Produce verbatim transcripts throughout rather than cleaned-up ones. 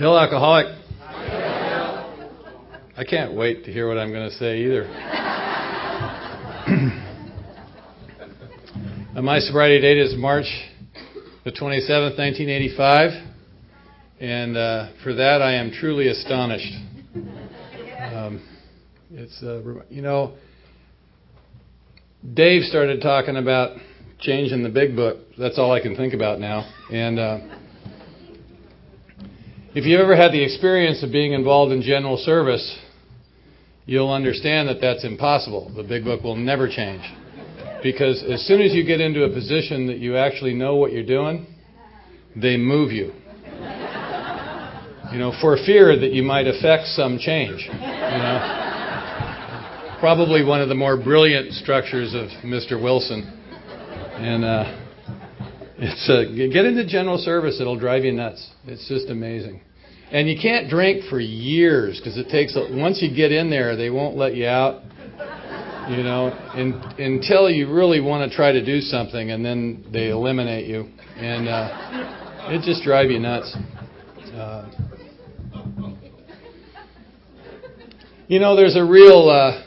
Bill Alcoholic. I can't wait to hear what I'm going to say either. My sobriety date is March the twenty-seventh, nineteen eighty-five, and uh, for that I am truly astonished. Um, it's uh, you know, Dave started talking about changing the big book. That's all I can think about now. And uh, if you ever had the experience of being involved in general service, you'll understand that that's impossible. The big book will never change. Because as soon as you get into a position that you actually know what you're doing, they move you. You know, for fear that you might affect some change. You know, probably one of the more brilliant structures of Mister Wilson. And uh, it's uh, get into general service; it'll drive you nuts. It's just amazing. And you can't drink for years because it takes. A, once you get in there, they won't let you out. You know, in, until you really want to try to do something, and then they eliminate you, and uh, it just drives you nuts. Uh, you know, there's a real. Uh,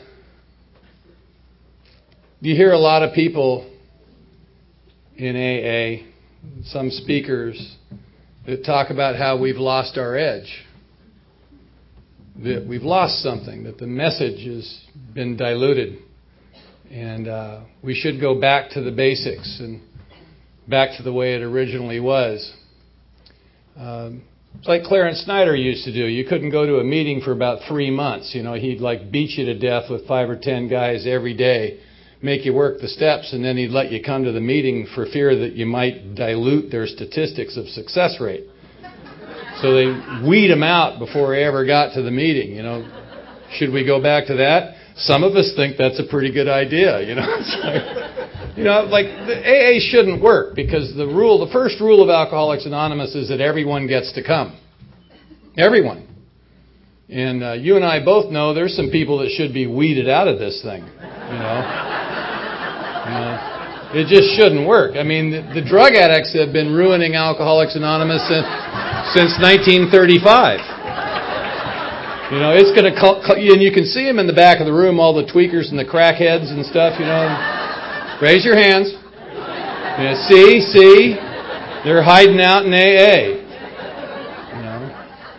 you hear a lot of people in A A, some speakers, that talk about how we've lost our edge, that we've lost something, that the message has been diluted. And uh, we should go back to the basics and back to the way it originally was. Um, it's like Clarence Snyder used to do. You couldn't go to a meeting for about three months. You know, he'd like beat you to death with five or ten guys every day, make you work the steps, and then he'd let you come to the meeting for fear that you might dilute their statistics of success rate. So they weed them out before he ever got to the meeting. You know, should we go back to that? Some of us think that's a pretty good idea, you know. It's like, you know, like the A A shouldn't work because the rule, the first rule of Alcoholics Anonymous is that everyone gets to come. Everyone. And uh, you and I both know there's some people that should be weeded out of this thing, you know. You know, it just shouldn't work. I mean, the, the drug addicts have been ruining Alcoholics Anonymous since, since nineteen thirty-five. You know, it's going to, and you can see them in the back of the room, all the tweakers and the crackheads and stuff, you know. Raise your hands. Yeah, see, see, they're hiding out in A A. You know.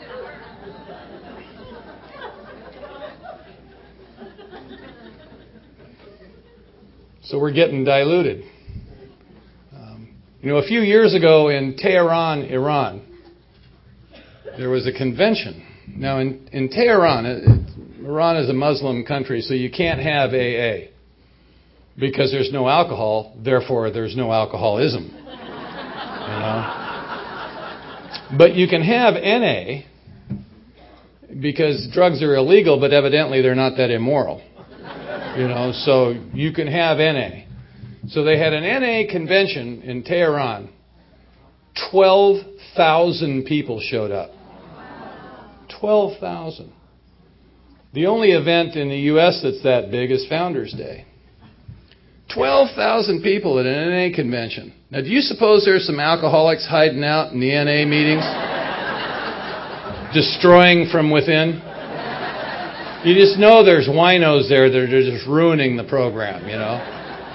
So we're getting diluted. Um, you know, a few years ago in Tehran, Iran, there was a convention. Now, in, in Tehran, it, Iran is a Muslim country, so you can't have A A because there's no alcohol. Therefore, there's no alcoholism. You know? But you can have N A because drugs are illegal, but evidently they're not that immoral. You know, so you can have N A. So they had an N A convention in Tehran. twelve thousand people showed up. twelve thousand. The only event in the U S that's that big is Founders Day. twelve thousand people at an N A convention. Now, do you suppose there's some alcoholics hiding out in the N A meetings? Destroying from within? You just know there's winos there that are just ruining the program, you know.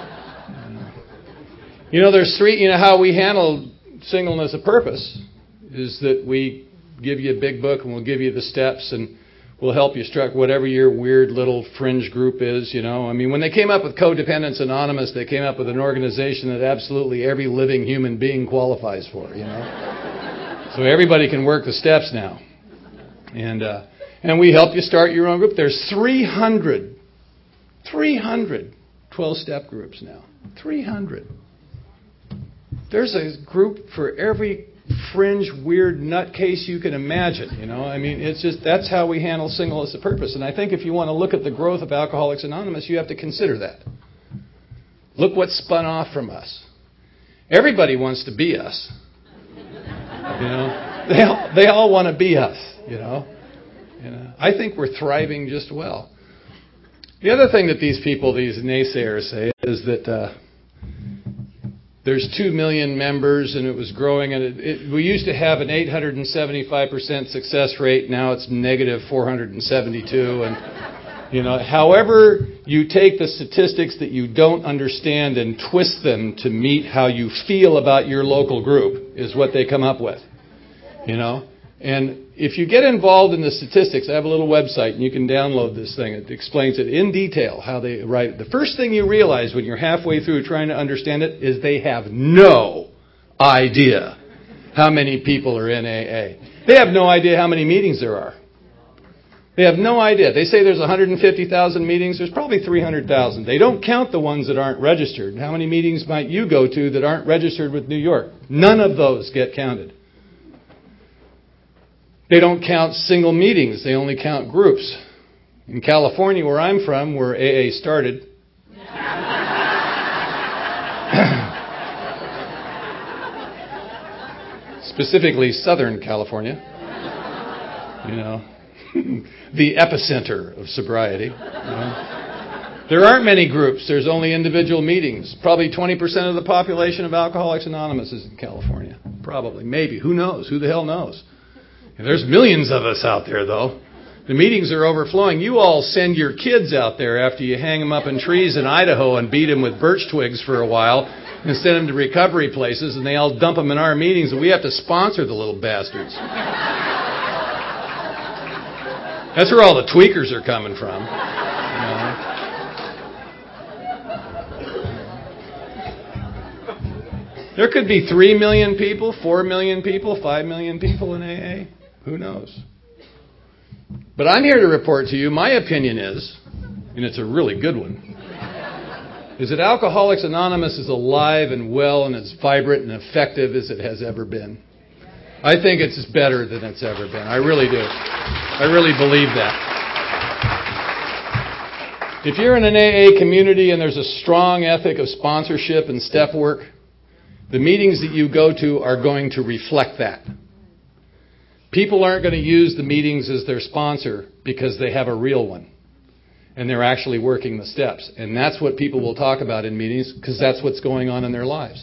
You know, there's three, you know, how we handle singleness of purpose is that we give you a big book and we'll give you the steps and we'll help you struck whatever your weird little fringe group is, you know. I mean, when they came up with Codependence Anonymous, they came up with an organization that absolutely every living human being qualifies for, you know. So everybody can work the steps now. And uh, and we help you start your own group. There's three hundred, three hundred twelve-step groups now. three hundred. There's a group for every fringe, weird nutcase you can imagine, you know. I mean, it's just, that's how we handle singleness of purpose. And I think if you want to look at the growth of Alcoholics Anonymous, you have to consider that. Look what spun off from us. Everybody wants to be us. You know, they all, they all want to be us, you know. You know, I think we're thriving just well. The other thing that these people, these naysayers say is that uh, there's two million members, and it was growing. And it, it, we used to have an eight hundred seventy-five percent success rate. Now it's negative four hundred seventy-two. And, you know, however you take the statistics that you don't understand and twist them to meet how you feel about your local group is what they come up with, you know. And if you get involved in the statistics, I have a little website, and you can download this thing. It explains it in detail, how they write it. The first thing you realize when you're halfway through trying to understand it is they have no idea how many people are in A A. They have no idea how many meetings there are. They have no idea. They say there's one hundred fifty thousand meetings. There's probably three hundred thousand. They don't count the ones that aren't registered. How many meetings might you go to that aren't registered with New York? None of those get counted. They don't count single meetings. They only count groups. In California, where I'm from, where A A started, specifically Southern California, you know, the epicenter of sobriety. You know. There aren't many groups. There's only individual meetings. Probably twenty percent of the population of Alcoholics Anonymous is in California. Probably. Maybe. Who knows? Who the hell knows? There's millions of us out there, though. The meetings are overflowing. You all send your kids out there after you hang them up in trees in Idaho and beat them with birch twigs for a while and send them to recovery places, and they all dump them in our meetings, and we have to sponsor the little bastards. That's where all the tweakers are coming from. You know? There could be three million people, four million people, five million people in A A. Who knows? But I'm here to report to you, my opinion is, and it's a really good one, is that Alcoholics Anonymous is alive and well and as vibrant and effective as it has ever been. I think it's better than it's ever been. I really do. I really believe that. If you're in an A A community and there's a strong ethic of sponsorship and step work, the meetings that you go to are going to reflect that. People aren't going to use the meetings as their sponsor because they have a real one. And they're actually working the steps. And that's what people will talk about in meetings because that's what's going on in their lives.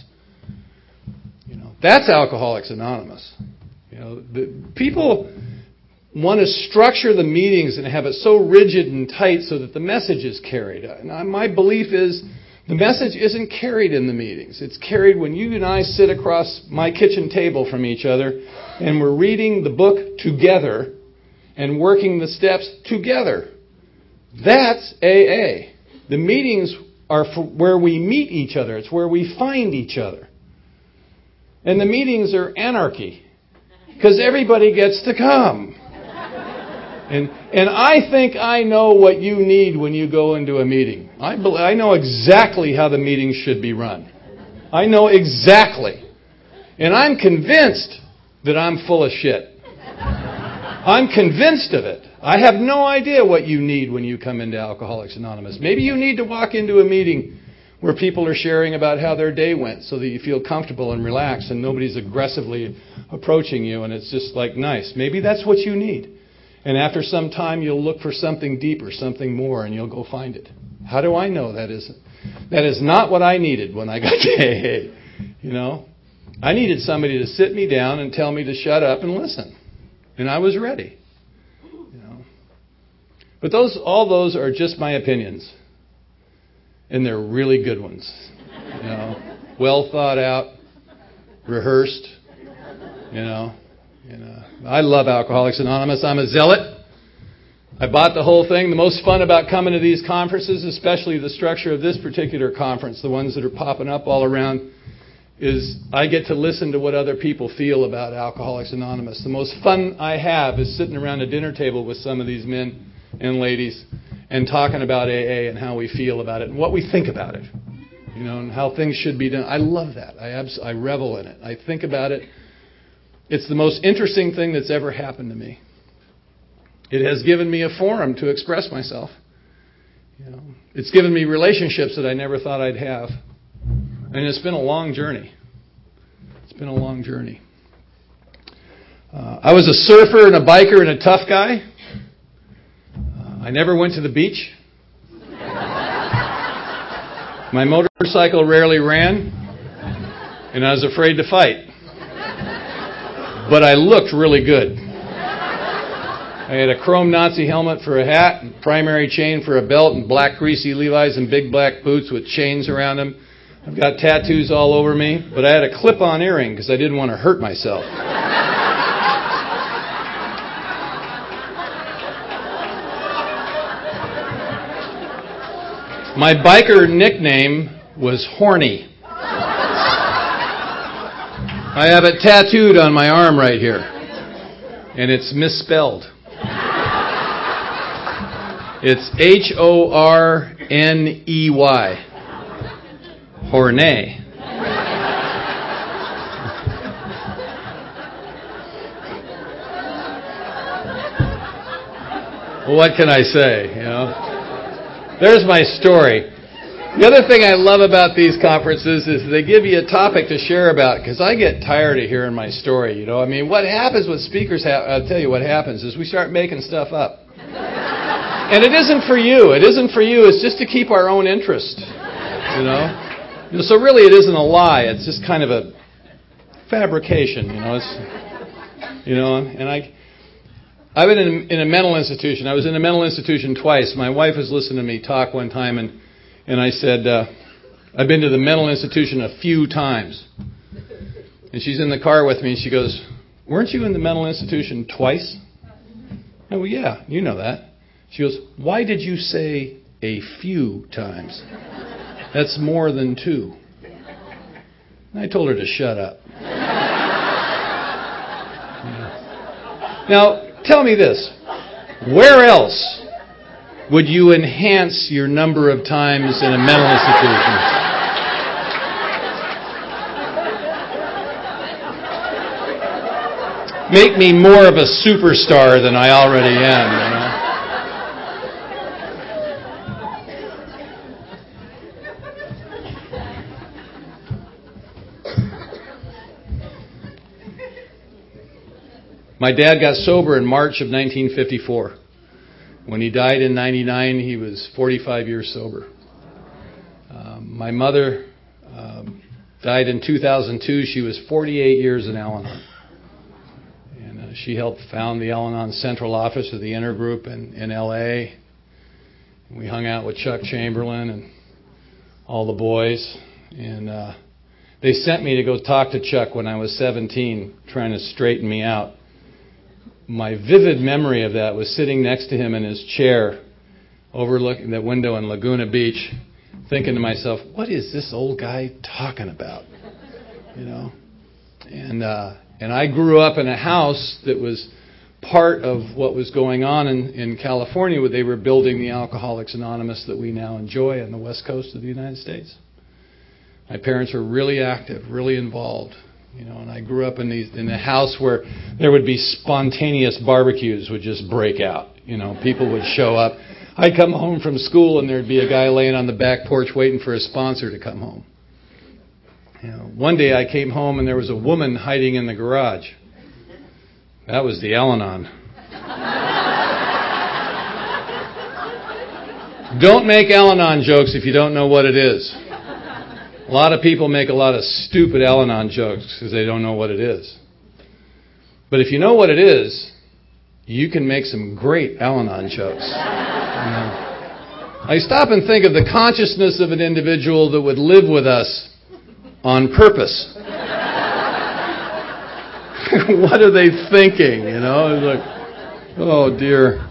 You know, that's Alcoholics Anonymous. You know, the, people want to structure the meetings and have it so rigid and tight so that the message is carried. And my belief is the message isn't carried in the meetings. It's carried when you and I sit across my kitchen table from each other and we're reading the book together and working the steps together. That's A A. The meetings are for where we meet each other. It's where we find each other. And the meetings are anarchy because everybody gets to come. And and I think I know what you need when you go into a meeting. I believe, I know exactly how the meeting should be run. I know exactly. And I'm convinced that I'm full of shit. I'm convinced of it. I have no idea what you need when you come into Alcoholics Anonymous. Maybe you need to walk into a meeting where people are sharing about how their day went so that you feel comfortable and relaxed and nobody's aggressively approaching you and it's just like nice. Maybe that's what you need. And after some time, you'll look for something deeper, something more, and you'll go find it. How do I know that is that is not what I needed when I got to A A? You know, I needed somebody to sit me down and tell me to shut up and listen, and I was ready. You know, but those, all those are just my opinions, and they're really good ones. You know, well thought out, rehearsed. You know. You know, I love Alcoholics Anonymous. I'm a zealot. I bought the whole thing. The most fun about coming to these conferences, especially the structure of this particular conference, the ones that are popping up all around, is I get to listen to what other people feel about Alcoholics Anonymous. The most fun I have is sitting around a dinner table with some of these men and ladies and talking about A A and how we feel about it and what we think about it, you know, and how things should be done. I love that. I abs- I revel in it. I think about it. It's the most interesting thing that's ever happened to me. It has given me a forum to express myself. You know, it's given me relationships that I never thought I'd have. And it's been a long journey. It's been a long journey. Uh, I was a surfer and a biker and a tough guy. Uh, I never went to the beach. My motorcycle rarely ran. and I was afraid to fight. But I looked really good. I had a chrome Nazi helmet for a hat, and primary chain for a belt, and black greasy Levi's and big black boots with chains around them. I've got tattoos all over me, but I had a clip-on earring because I didn't want to hurt myself. My biker nickname was Horny. I have it tattooed on my arm right here, and it's misspelled. It's H O R N E Y. Horny. Well, what can I say, you know? There's my story. The other thing I love about these conferences is they give you a topic to share about, because I get tired of hearing my story, you know. I mean, what happens with speakers, ha- I'll tell you what happens, is we start making stuff up. And it isn't for you. It isn't for you. It's just to keep our own interest, you know. You know, so really it isn't a lie. It's just kind of a fabrication, you know. It's, you know, and I... I've been in, in a mental institution. I was in a mental institution twice. My wife was listening to me talk one time, and, and I said, uh, I've been to the mental institution a few times. And she's in the car with me, and she goes, weren't you in the mental institution twice? I go, well, yeah, you know that. She goes, why did you say a few times? That's more than two. And I told her to shut up. Yeah. Now, tell me this. Where else would you enhance your number of times in a mental institution? Make me more of a superstar than I already am, you know? My dad got sober in March of nineteen fifty-four. When he died in ninety-nine, he was forty-five years sober. Um, my mother um, died in two thousand two. She was forty-eight years in Al-Anon. And uh, she helped found the Al-Anon Central Office of the Intergroup in, in L A. And we hung out with Chuck Chamberlain and all the boys. And uh, they sent me to go talk to Chuck when I was seventeen, trying to straighten me out. My vivid memory of that was sitting next to him in his chair, overlooking the window in Laguna Beach, thinking to myself, what is this old guy talking about? You know? And uh, and I grew up in a house that was part of what was going on in, in California, where they were building the Alcoholics Anonymous that we now enjoy on the west coast of the United States. My parents were really active, really involved. You know, and I grew up in these in a house where there would be spontaneous barbecues would just break out. You know, people would show up. I'd come home from school and there'd be a guy laying on the back porch waiting for his sponsor to come home. You know, one day I came home and there was a woman hiding in the garage. That was the Al-Anon. Don't make Al-Anon jokes if you don't know what it is. A lot of people make a lot of stupid Al-Anon jokes because they don't know what it is. But if you know what it is, you can make some great Al-Anon jokes. You know? I stop and think of the consciousness of an individual that would live with us on purpose. What are they thinking? You know, it's like, oh dear.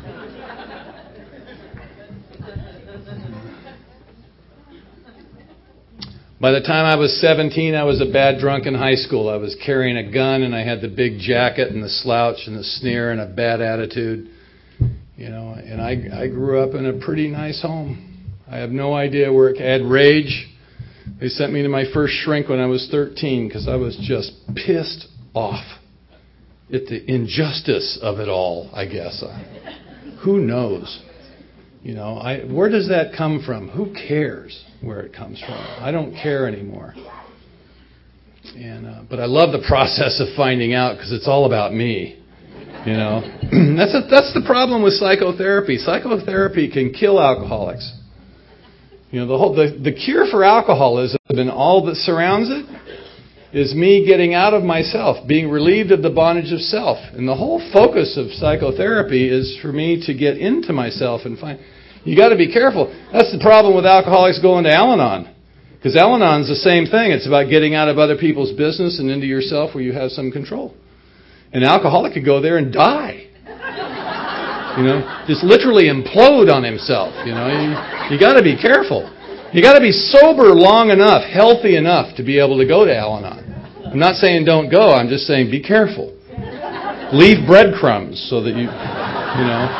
By the time I was seventeen, I was a bad drunk in high school. I was carrying a gun, and I had the big jacket and the slouch and the sneer and a bad attitude. You know, and I I grew up in a pretty nice home. I have no idea where it I had rage. They sent me to my first shrink when I was thirteen because I was just pissed off at the injustice of it all, I guess. Who knows? You know, I, where does that come from? Who cares where it comes from? I don't care anymore. And uh, but I love the process of finding out because it's all about me. You know, that's a, that's the problem with psychotherapy. Psychotherapy can kill alcoholics. You know, the whole the, the cure for alcoholism and all that surrounds it is me getting out of myself, being relieved of the bondage of self. And the whole focus of psychotherapy is for me to get into myself and find... You got to be careful. That's the problem with alcoholics going to Al-Anon. Because Al-Anon's the same thing. It's about getting out of other people's business and into yourself where you have some control. An alcoholic could go there and die. You know, just literally implode on himself. You know, you, you got to be careful. You got to be sober long enough, healthy enough to be able to go to Al-Anon. I'm not saying don't go. I'm just saying be careful. Leave breadcrumbs so that you, you know.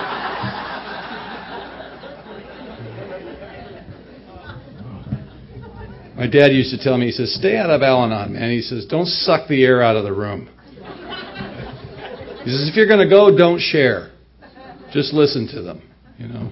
My dad used to tell me, he says, stay out of Al-Anon, man. He says, don't suck the air out of the room. He says, if you're going to go, don't share. Just listen to them, you know.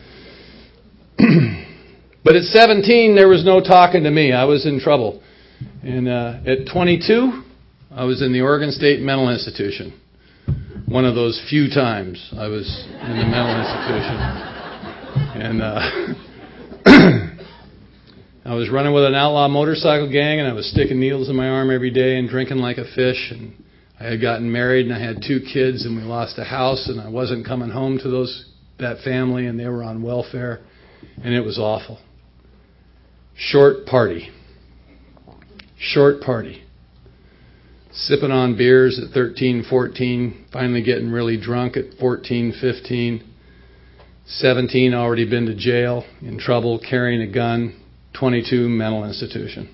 But at seventeen, there was no talking to me. I was in trouble. And uh, at twenty-two, I was in the Oregon State Mental Institution. One of those few times I was in the mental institution. And uh, I was running with an outlaw motorcycle gang, and I was sticking needles in my arm every day and drinking like a fish. And I had gotten married, and I had two kids, and we lost a house, and I wasn't coming home to those that family, and they were on welfare, and it was awful. Short party. Short party. Sipping on beers at thirteen, fourteen, finally getting really drunk at fourteen, fifteen. seventeen, already been to jail, in trouble, carrying a gun. twenty-two, mental institution.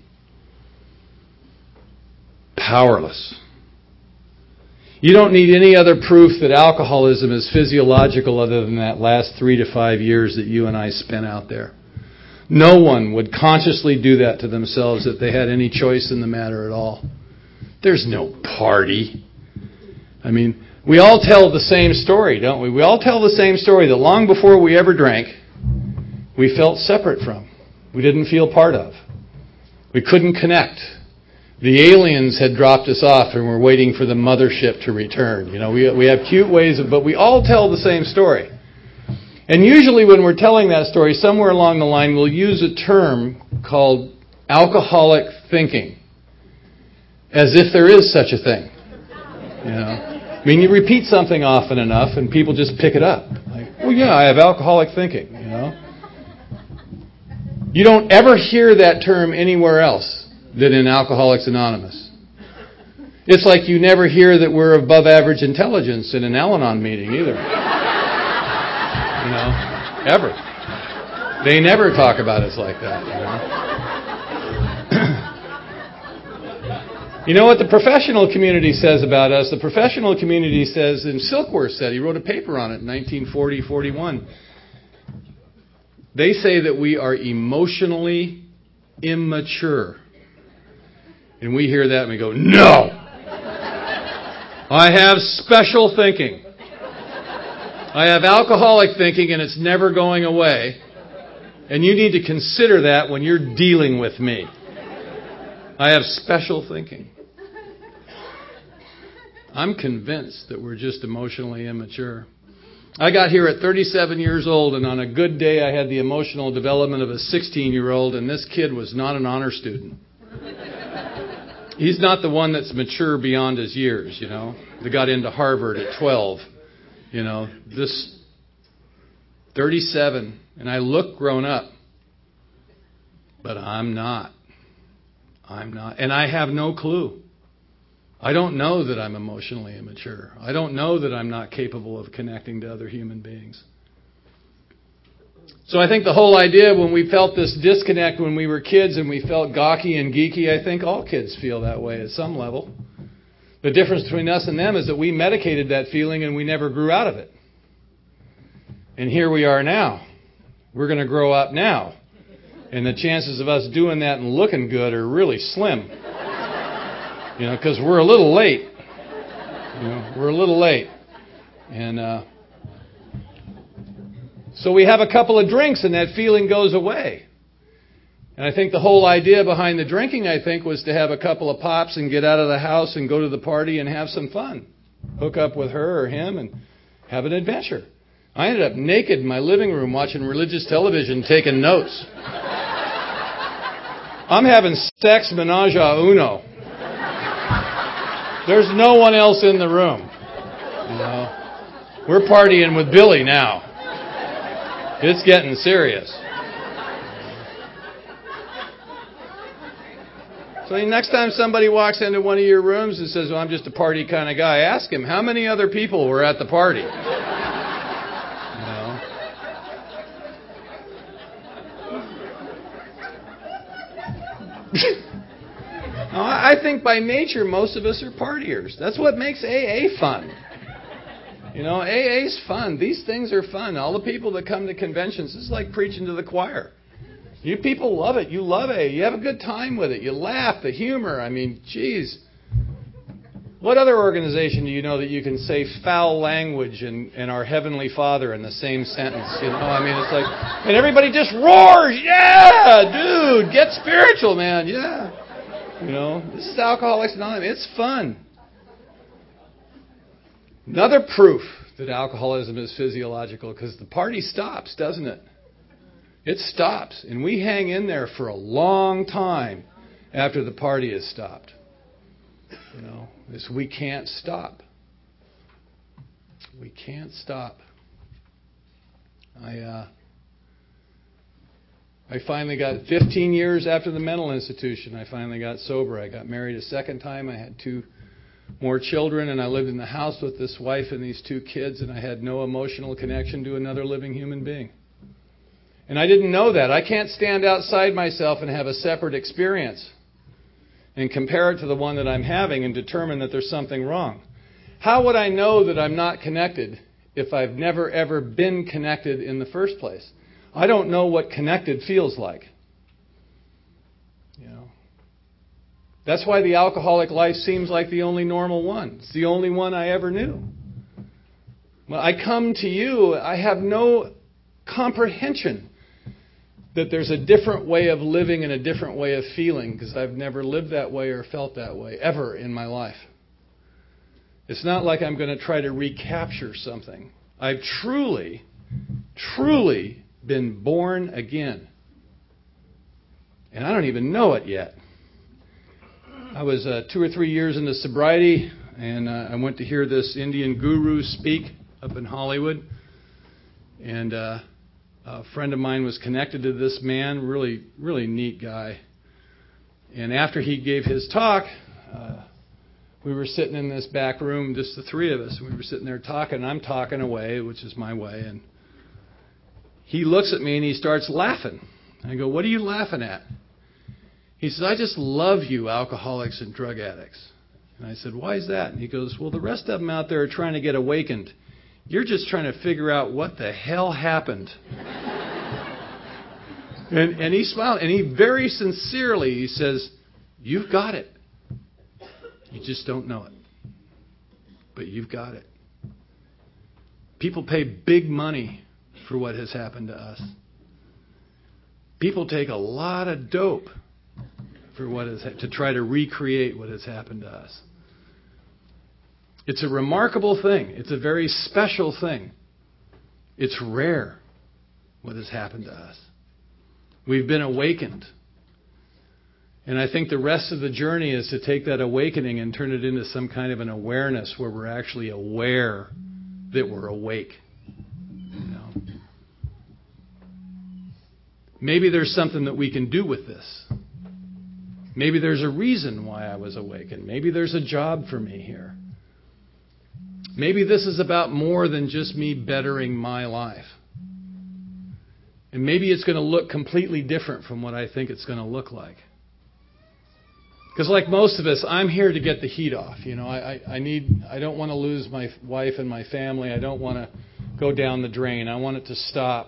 Powerless. You don't need any other proof that alcoholism is physiological other than that last three to five years that you and I spent out there. No one would consciously do that to themselves if they had any choice in the matter at all. There's no party. I mean, we all tell the same story, don't we? We all tell the same story that long before we ever drank, we felt separate from. We didn't feel part of. We couldn't connect. The aliens had dropped us off and we're waiting for the mothership to return. You know, we we have cute ways of, but we all tell the same story. And usually when we're telling that story, somewhere along the line, we'll use a term called alcoholic thinking. As if there is such a thing. You know, I mean, you repeat something often enough and people just pick it up. Like, well, yeah, I have alcoholic thinking, you know. You don't ever hear that term anywhere else than in Alcoholics Anonymous. It's like you never hear that we're above average intelligence in an Al-Anon meeting either. You know, ever. They never talk about us like that, you know. You know what the professional community says about us? The professional community says, and Silkworth said, he wrote a paper on it in nineteen forty forty-one. They say that we are emotionally immature. And we hear that and we go, no! I have special thinking. I have alcoholic thinking and it's never going away. And you need to consider that when you're dealing with me. I have special thinking. I'm convinced that we're just emotionally immature. I got here at thirty-seven years old, and on a good day I had the emotional development of a sixteen-year-old, and this kid was not an honor student. He's not the one that's mature beyond his years, you know. That got into Harvard at twelve. You know, this thirty-seven, and I look grown up. But I'm not. I'm not. And I have no clue. I don't know that I'm emotionally immature. I don't know that I'm not capable of connecting to other human beings. So I think the whole idea when we felt this disconnect when we were kids and we felt gawky and geeky, I think all kids feel that way at some level. The difference between us and them is that we medicated that feeling and we never grew out of it. And here we are now. We're going to grow up now. And the chances of us doing that and looking good are really slim. You know, because we're a little late. You know, we're a little late. And uh, so we have a couple of drinks and that feeling goes away. And I think the whole idea behind the drinking, I think, was to have a couple of pops and get out of the house and go to the party and have some fun. Hook up with her or him and have an adventure. I ended up naked in my living room watching religious television, taking notes. I'm having sex menage a uno. There's no one else in the room. You know, we're partying with Billy now. It's getting serious. So next time somebody walks into one of your rooms and says, well, I'm just a party kind of guy, ask him, how many other people were at the party? You know? No, I think by nature, most of us are partiers. That's what makes A A fun. You know, A A's fun. These things are fun. All the people that come to conventions, this is like preaching to the choir. You people love it. You love it. You have a good time with it. You laugh, the humor. I mean, geez. What other organization do you know that you can say foul language and, and our Heavenly Father in the same sentence? You know, I mean, it's like, and everybody just roars. Yeah, dude, get spiritual, man. Yeah. You know, this is Alcoholics Anonymous. It's fun. Another proof that alcoholism is physiological, because the party stops, doesn't it? It stops, and we hang in there for a long time after the party has stopped. You know, this we can't stop. We can't stop. I uh, I finally got fifteen years after the mental institution. I finally got sober. I got married a second time. I had two more children, and I lived in the house with this wife and these two kids, and I had no emotional connection to another living human being. And I didn't know that. I can't stand outside myself and have a separate experience and compare it to the one that I'm having and determine that there's something wrong. How would I know that I'm not connected if I've never, ever been connected in the first place? I don't know what connected feels like. You know, that's why the alcoholic life seems like the only normal one. It's the only one I ever knew. When I come to you, I have no comprehension that there's a different way of living and a different way of feeling, because I've never lived that way or felt that way ever in my life. It's not like I'm going to try to recapture something. I've truly, truly been born again. And I don't even know it yet. I was uh, two or three years into sobriety, and uh, I went to hear this Indian guru speak up in Hollywood. And uh, a friend of mine was connected to this man, really, really neat guy. And after he gave his talk, uh, we were sitting in this back room, just the three of us. We were sitting there talking, and I'm talking away, which is my way. And he looks at me and he starts laughing. I go, what are you laughing at? He says, I just love you, alcoholics and drug addicts. And I said, why is that? And he goes, well, the rest of them out there are trying to get awakened. You're just trying to figure out what the hell happened. and, and he smiled, and he very sincerely, he says, you've got it. You just don't know it. But you've got it. People pay big money for what has happened to us. People take a lot of dope for what is to try to recreate what has happened to us. It's a remarkable thing. It's a very special thing. It's rare what has happened to us. We've been awakened. And I think the rest of the journey is to take that awakening and turn it into some kind of an awareness where we're actually aware that we're awake. You know? Maybe there's something that we can do with this. Maybe there's a reason why I was awakened. Maybe there's a job for me here. Maybe this is about more than just me bettering my life. And maybe it's going to look completely different from what I think it's going to look like. Because like most of us, I'm here to get the heat off. You know, I, I, I need, I don't want to lose my wife and my family. I don't want to go down the drain. I want it to stop.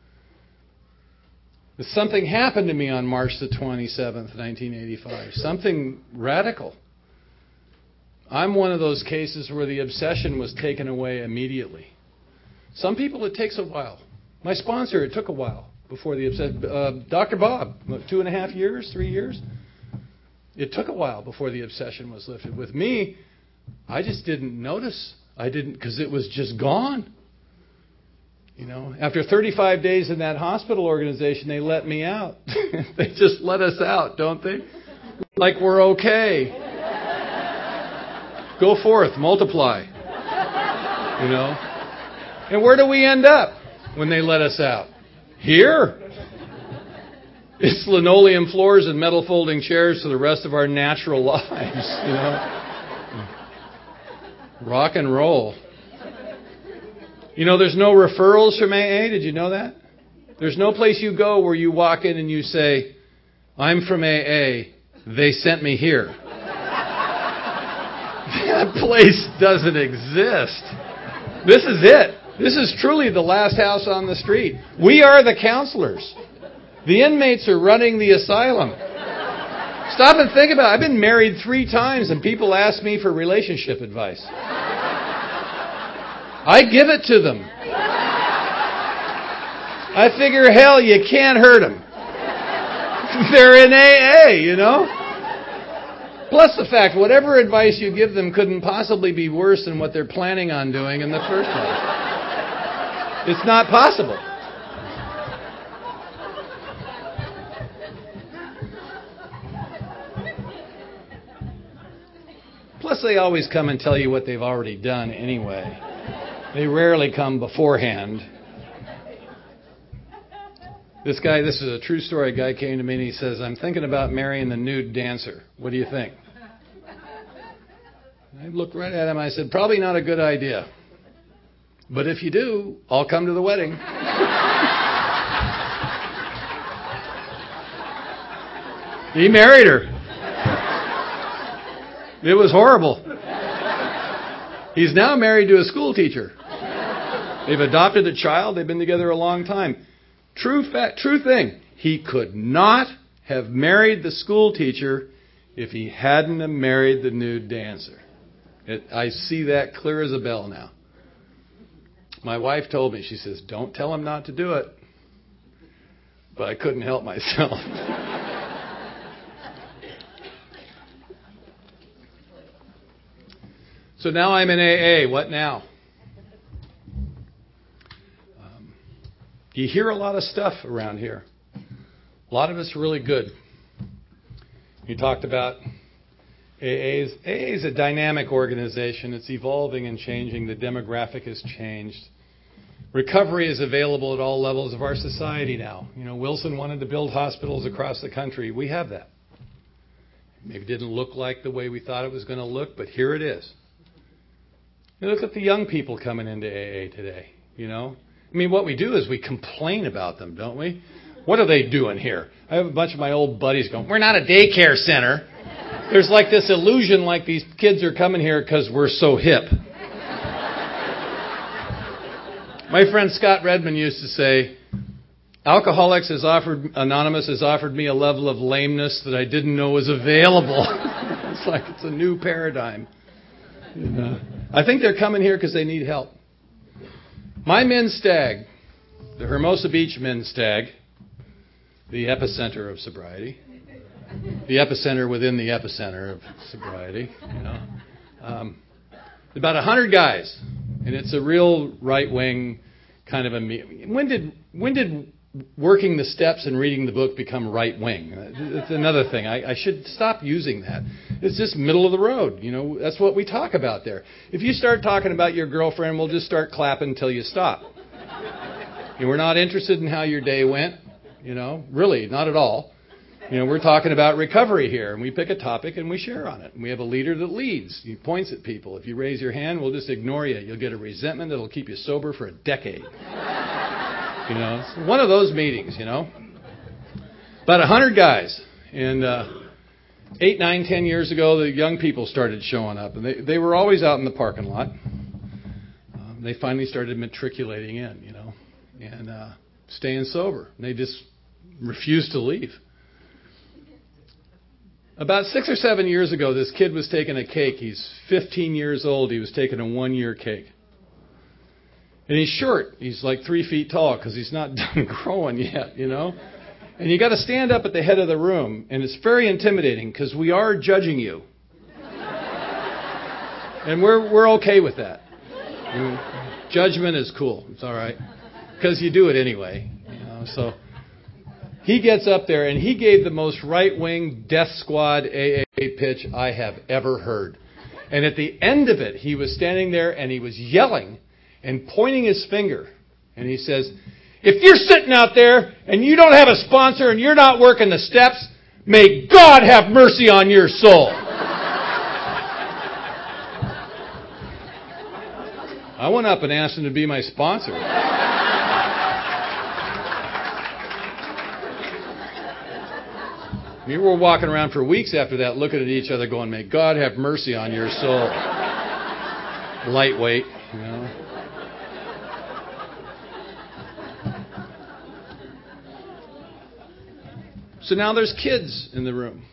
But something happened to me on March the twenty-seventh, nineteen eighty-five. Something radical. I'm one of those cases where the obsession was taken away immediately. Some people, it takes a while. My sponsor, it took a while before the obsession. Uh, Doctor Bob, two and a half years, three years. It took a while before the obsession was lifted. With me, I just didn't notice. I didn't, because it was just gone. You know, after thirty-five days in that hospital organization, they let me out. They just let us out, don't they? Like we're okay. Go forth, multiply. You know? And where do we end up when they let us out? Here. It's linoleum floors and metal folding chairs for the rest of our natural lives, you know? Rock and roll. You know, there's no referrals from A A. Did you know that? There's no place you go where you walk in and you say, I'm from A A. They sent me here. That place doesn't exist. This is it. This is truly the last house on the street. We are the counselors. The inmates are running the asylum. Stop and think about it. I've been married three times and people ask me for relationship advice. I give it to them. I figure, hell, you can't hurt them. They're in A A, you know? Plus the fact, whatever advice you give them couldn't possibly be worse than what they're planning on doing in the first place. It's not possible. Plus they always come and tell you what they've already done anyway. They rarely come beforehand. This guy, this is a true story. A guy came to me and he says, I'm thinking about marrying the nude dancer. What do you think? I looked right at him. I said, probably not a good idea. But if you do, I'll come to the wedding. He married her. It was horrible. He's now married to a school teacher. They've adopted a child. They've been together a long time. True fact, true thing. He could not have married the school teacher if he hadn't have married the nude dancer. It, I see that clear as a bell now. My wife told me, she says, don't tell him not to do it. But I couldn't help myself. So now I'm in A A. What now? Um, you hear a lot of stuff around here. A lot of it's really good. You talked about A A's. A A is a dynamic organization. It's evolving and changing. The demographic has changed. Recovery is available at all levels of our society now. You know, Wilson wanted to build hospitals across the country. We have that. Maybe it didn't look like the way we thought it was going to look, but here it is. You look at the young people coming into A A today, you know. I mean, what we do is we complain about them, don't we? What are they doing here? I have a bunch of my old buddies going, we're not a daycare center. There's like this illusion like these kids are coming here because we're so hip. My friend Scott Redmond used to say, Alcoholics has offered, Anonymous has offered me a level of lameness that I didn't know was available. It's like it's a new paradigm. And, uh, I think they're coming here because they need help. My men's stag, the Hermosa Beach men's stag, the epicenter of sobriety, the epicenter within the epicenter of sobriety, you know, um, about a hundred guys, and it's a real right-wing kind of a. When did when did working the steps and reading the book become right-wing? It's another thing. I, I should stop using that. It's just middle of the road. You know, that's what we talk about there. If you start talking about your girlfriend, we'll just start clapping until you stop. And we're not interested in how your day went. You know, really, not at all. You know, we're talking about recovery here, and we pick a topic and we share on it. And we have a leader that leads. He points at people. If you raise your hand, we'll just ignore you. You'll get a resentment that'll keep you sober for a decade. You know, it's one of those meetings, you know. About a hundred guys. And uh, eight, nine, ten years ago, the young people started showing up. And they, they were always out in the parking lot. Um, they finally started matriculating in, you know, and uh, staying sober. And they just refused to leave. About six or seven years ago, this kid was taking a cake. He's fifteen years old. He was taking a one-year cake. And he's short. He's like three feet tall because he's not done growing yet, you know. And you got to stand up at the head of the room. And it's very intimidating because we are judging you. And we're we're okay with that. I mean, judgment is cool. It's all right. Because you do it anyway. You know, so he gets up there and he gave the most right-wing death squad A A pitch I have ever heard. And at the end of it, he was standing there and he was yelling and pointing his finger. And he says, if you're sitting out there and you don't have a sponsor and you're not working the steps, may God have mercy on your soul. I went up and asked him to be my sponsor. We were walking around for weeks after that looking at each other going, may God have mercy on your soul. Lightweight, you know. So now there's kids in the room.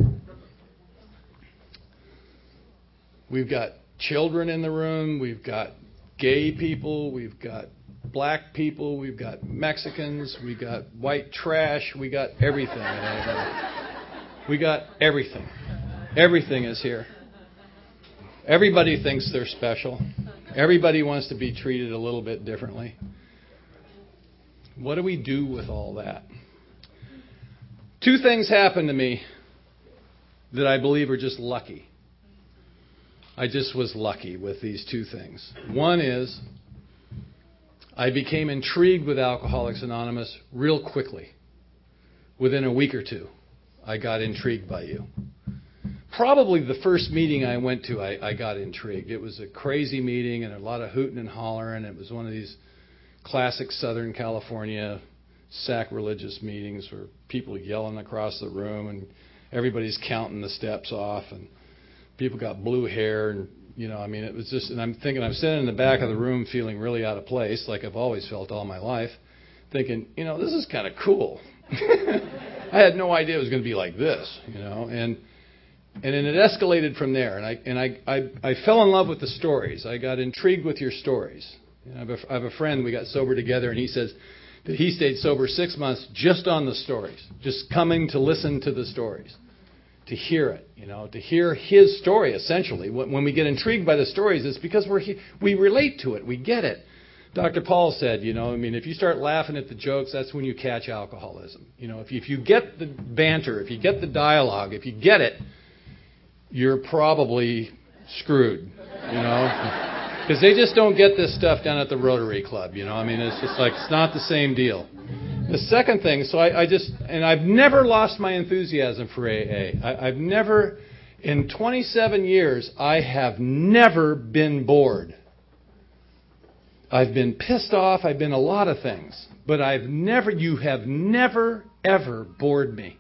We've got children in the room. We've got gay people. We've got black people. We've got Mexicans. We've got white trash. We got everything. We got everything. Everything is here. Everybody thinks they're special. Everybody wants to be treated a little bit differently. What do we do with all that? Two things happened to me that I believe are just lucky. I just was lucky with these two things. One is I became intrigued with Alcoholics Anonymous real quickly. Within a week or two, I got intrigued by you. Probably the first meeting I went to, I, I got intrigued. It was a crazy meeting and a lot of hooting and hollering. It was one of these classic Southern California sacrilegious meetings where people yelling across the room and everybody's counting the steps off and people got blue hair and, you know, I mean, it was just, and I'm thinking, I'm sitting in the back of the room feeling really out of place, like I've always felt all my life, thinking, you know, this is kind of cool. I had no idea it was going to be like this, you know, and and then it escalated from there, and I and I, I, I fell in love with the stories. I got intrigued with your stories. You know, I, have a, I have a friend, we got sober together, and he says that he stayed sober six months just on the stories, just coming to listen to the stories, to hear it, you know, to hear his story, essentially. When we get intrigued by the stories, it's because we're we relate to it, we get it. Doctor Paul said, you know, I mean, if you start laughing at the jokes, that's when you catch alcoholism. You know, if you, if you get the banter, if you get the dialogue, if you get it, you're probably screwed, you know, because they just don't get this stuff down at the Rotary Club, you know. I mean, it's just like, it's not the same deal. The second thing, so I, I just, and I've never lost my enthusiasm for A A. I, I've never, in twenty-seven years, I have never been bored. I've been pissed off. I've been a lot of things. But I've never, you have never, ever bored me.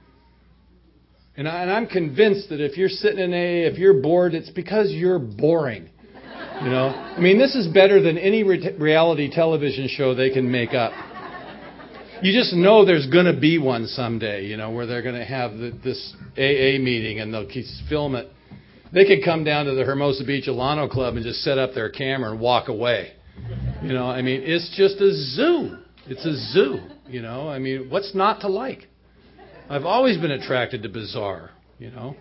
And, I, and I'm convinced that if you're sitting in A A, if you're bored, it's because you're boring. You know? I mean, this is better than any re- reality television show they can make up. You just know there's going to be one someday, you know, where they're going to have the, this A A meeting and they'll keep film it. They could come down to the Hermosa Beach Alano Club and just set up their camera and walk away. You know, I mean, it's just a zoo. It's a zoo, you know. I mean, what's not to like? I've always been attracted to bizarre, you know.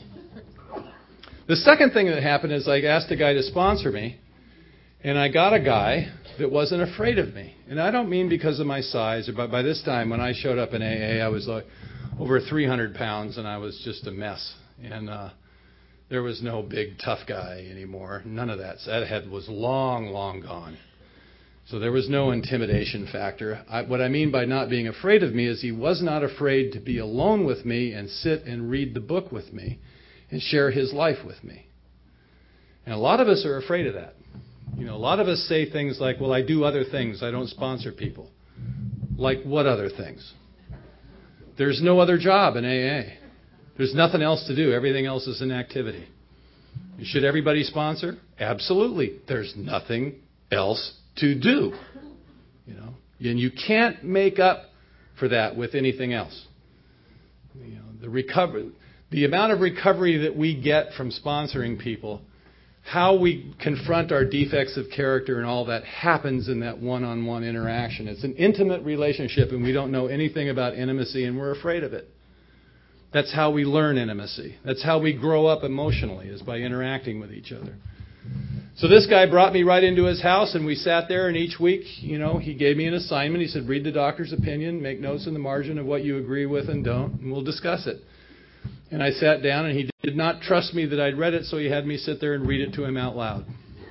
The second thing that happened is I asked a guy to sponsor me, and I got a guy that wasn't afraid of me. And I don't mean because of my size, but by this time when I showed up in A A, I was like over three hundred pounds, and I was just a mess. And uh, there was no big tough guy anymore. None of that. That head was long, long gone. So there was no intimidation factor. I, what I mean by not being afraid of me is he was not afraid to be alone with me and sit and read the book with me and share his life with me. And a lot of us are afraid of that. You know, a lot of us say things like, well, I do other things. I don't sponsor people. Like what other things? There's no other job in A A. There's nothing else to do. Everything else is an activity. Should everybody sponsor? Absolutely. There's nothing else to do. You know, and you can't make up for that with anything else. You know, the recovery, the amount of recovery that we get from sponsoring people, how we confront our defects of character and all that happens in that one-on-one interaction. It's an intimate relationship, and we don't know anything about intimacy, and we're afraid of it. That's how we learn intimacy. That's how we grow up emotionally, is by interacting with each other. So this guy brought me right into his house, and we sat there, and each week, you know, he gave me an assignment. He said, read the doctor's opinion, make notes in the margin of what you agree with and don't, and we'll discuss it. And I sat down, and he did not trust me that I'd read it, so he had me sit there and read it to him out loud.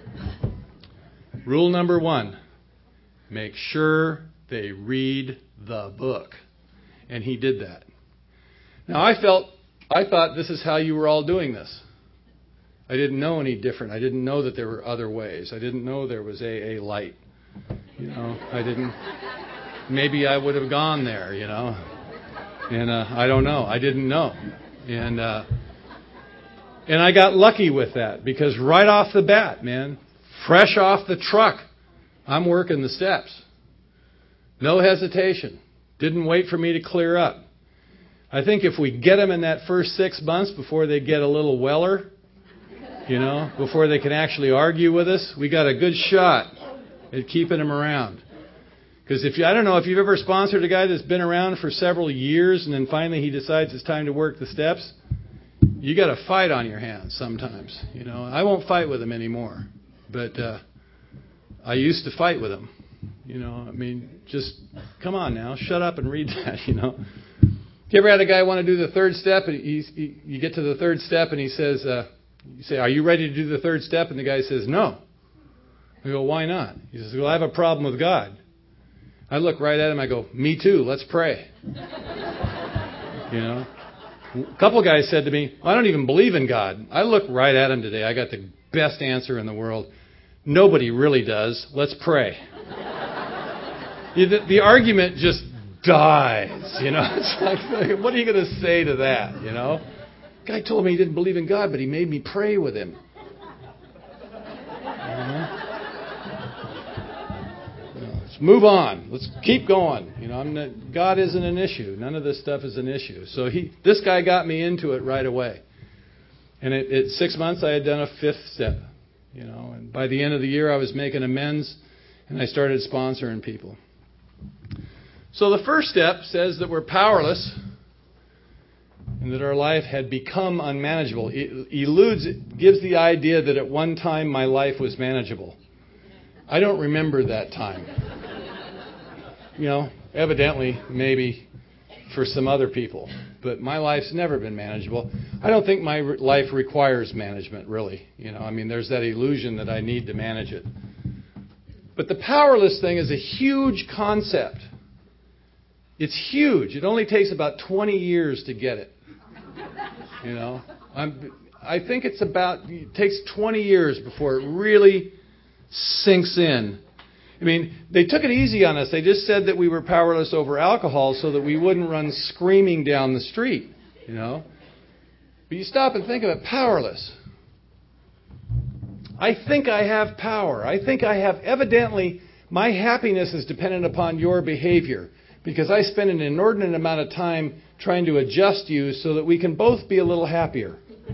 Rule number one, make sure they read the book. And he did that. Now, I felt, I thought this is how you were all doing this. I didn't know any different. I didn't know that there were other ways. I didn't know there was A A Light. You know, I didn't, maybe I would have gone there, you know. And uh, I don't know. I didn't know. And uh, and I got lucky with that because right off the bat, man, fresh off the truck, I'm working the steps. No hesitation. Didn't wait for me to clear up. I think if we get them in that first six months before they get a little weller, you know, before they can actually argue with us, we got a good shot at keeping them around. Because if you, I don't know if you've ever sponsored a guy that's been around for several years and then finally he decides it's time to work the steps, you got a fight on your hands sometimes. You know, I won't fight with him anymore, but uh, I used to fight with him. You know, I mean, just come on now, shut up and read that. You know, you ever had a guy want to do the third step, and he, he, you get to the third step, and he says, uh, "You say, are you ready to do the third step?" And the guy says, "No." I go, "Why not?" He says, "Well, I have a problem with God." I look right at him. I go, "Me too. Let's pray." You know, a couple of guys said to me, "I don't even believe in God." I look right at him today. I got the best answer in the world. Nobody really does. Let's pray. the, the argument just dies. You know, it's like, what are you going to say to that? You know, guy told me he didn't believe in God, but he made me pray with him. Move on. Let's keep going. You know, I'm not, God isn't an issue. None of this stuff is an issue. So he, this guy got me into it right away. And at, at six months, I had done a fifth step. You know, and by the end of the year, I was making amends, and I started sponsoring people. So the first step says that we're powerless, and that our life had become unmanageable. It eludes, it gives the idea that at one time my life was manageable. I don't remember that time. You know, evidently, maybe for some other people. But my life's never been manageable. I don't think my re- life requires management, really. You know, I mean, there's that illusion that I need to manage it. But the powerless thing is a huge concept. It's huge. It only takes about twenty years to get it. You know, I'm, I think it's about, it takes twenty years before it really sinks in. I mean, they took it easy on us. They just said that we were powerless over alcohol so that we wouldn't run screaming down the street, you know. But you stop and think of it, powerless. I think I have power. I think I have, evidently, my happiness is dependent upon your behavior because I spend an inordinate amount of time trying to adjust you so that we can both be a little happier.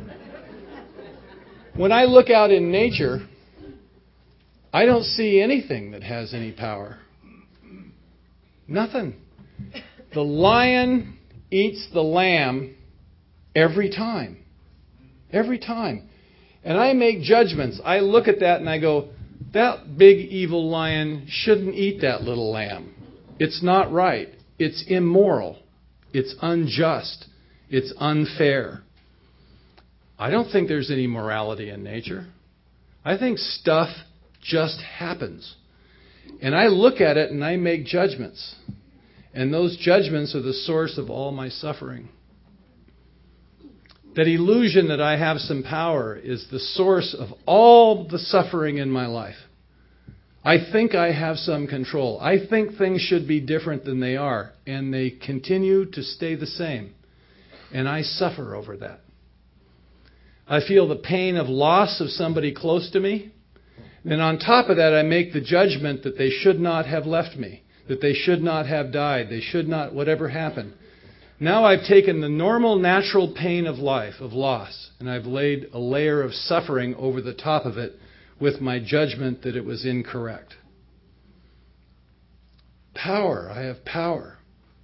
When I look out in nature, I don't see anything that has any power. Nothing. The lion eats the lamb every time. Every time. And I make judgments. I look at that and I go, that big evil lion shouldn't eat that little lamb. It's not right. It's immoral. It's unjust. It's unfair. I don't think there's any morality in nature. I think stuff just happens. And I look at it and I make judgments. And those judgments are the source of all my suffering. That illusion that I have some power is the source of all the suffering in my life. I think I have some control. I think things should be different than they are. And they continue to stay the same. And I suffer over that. I feel the pain of loss of somebody close to me. And on top of that, I make the judgment that they should not have left me, that they should not have died, they should not, whatever happened. Now I've taken the normal, natural pain of life, of loss, and I've laid a layer of suffering over the top of it with my judgment that it was incorrect. Power. I have power.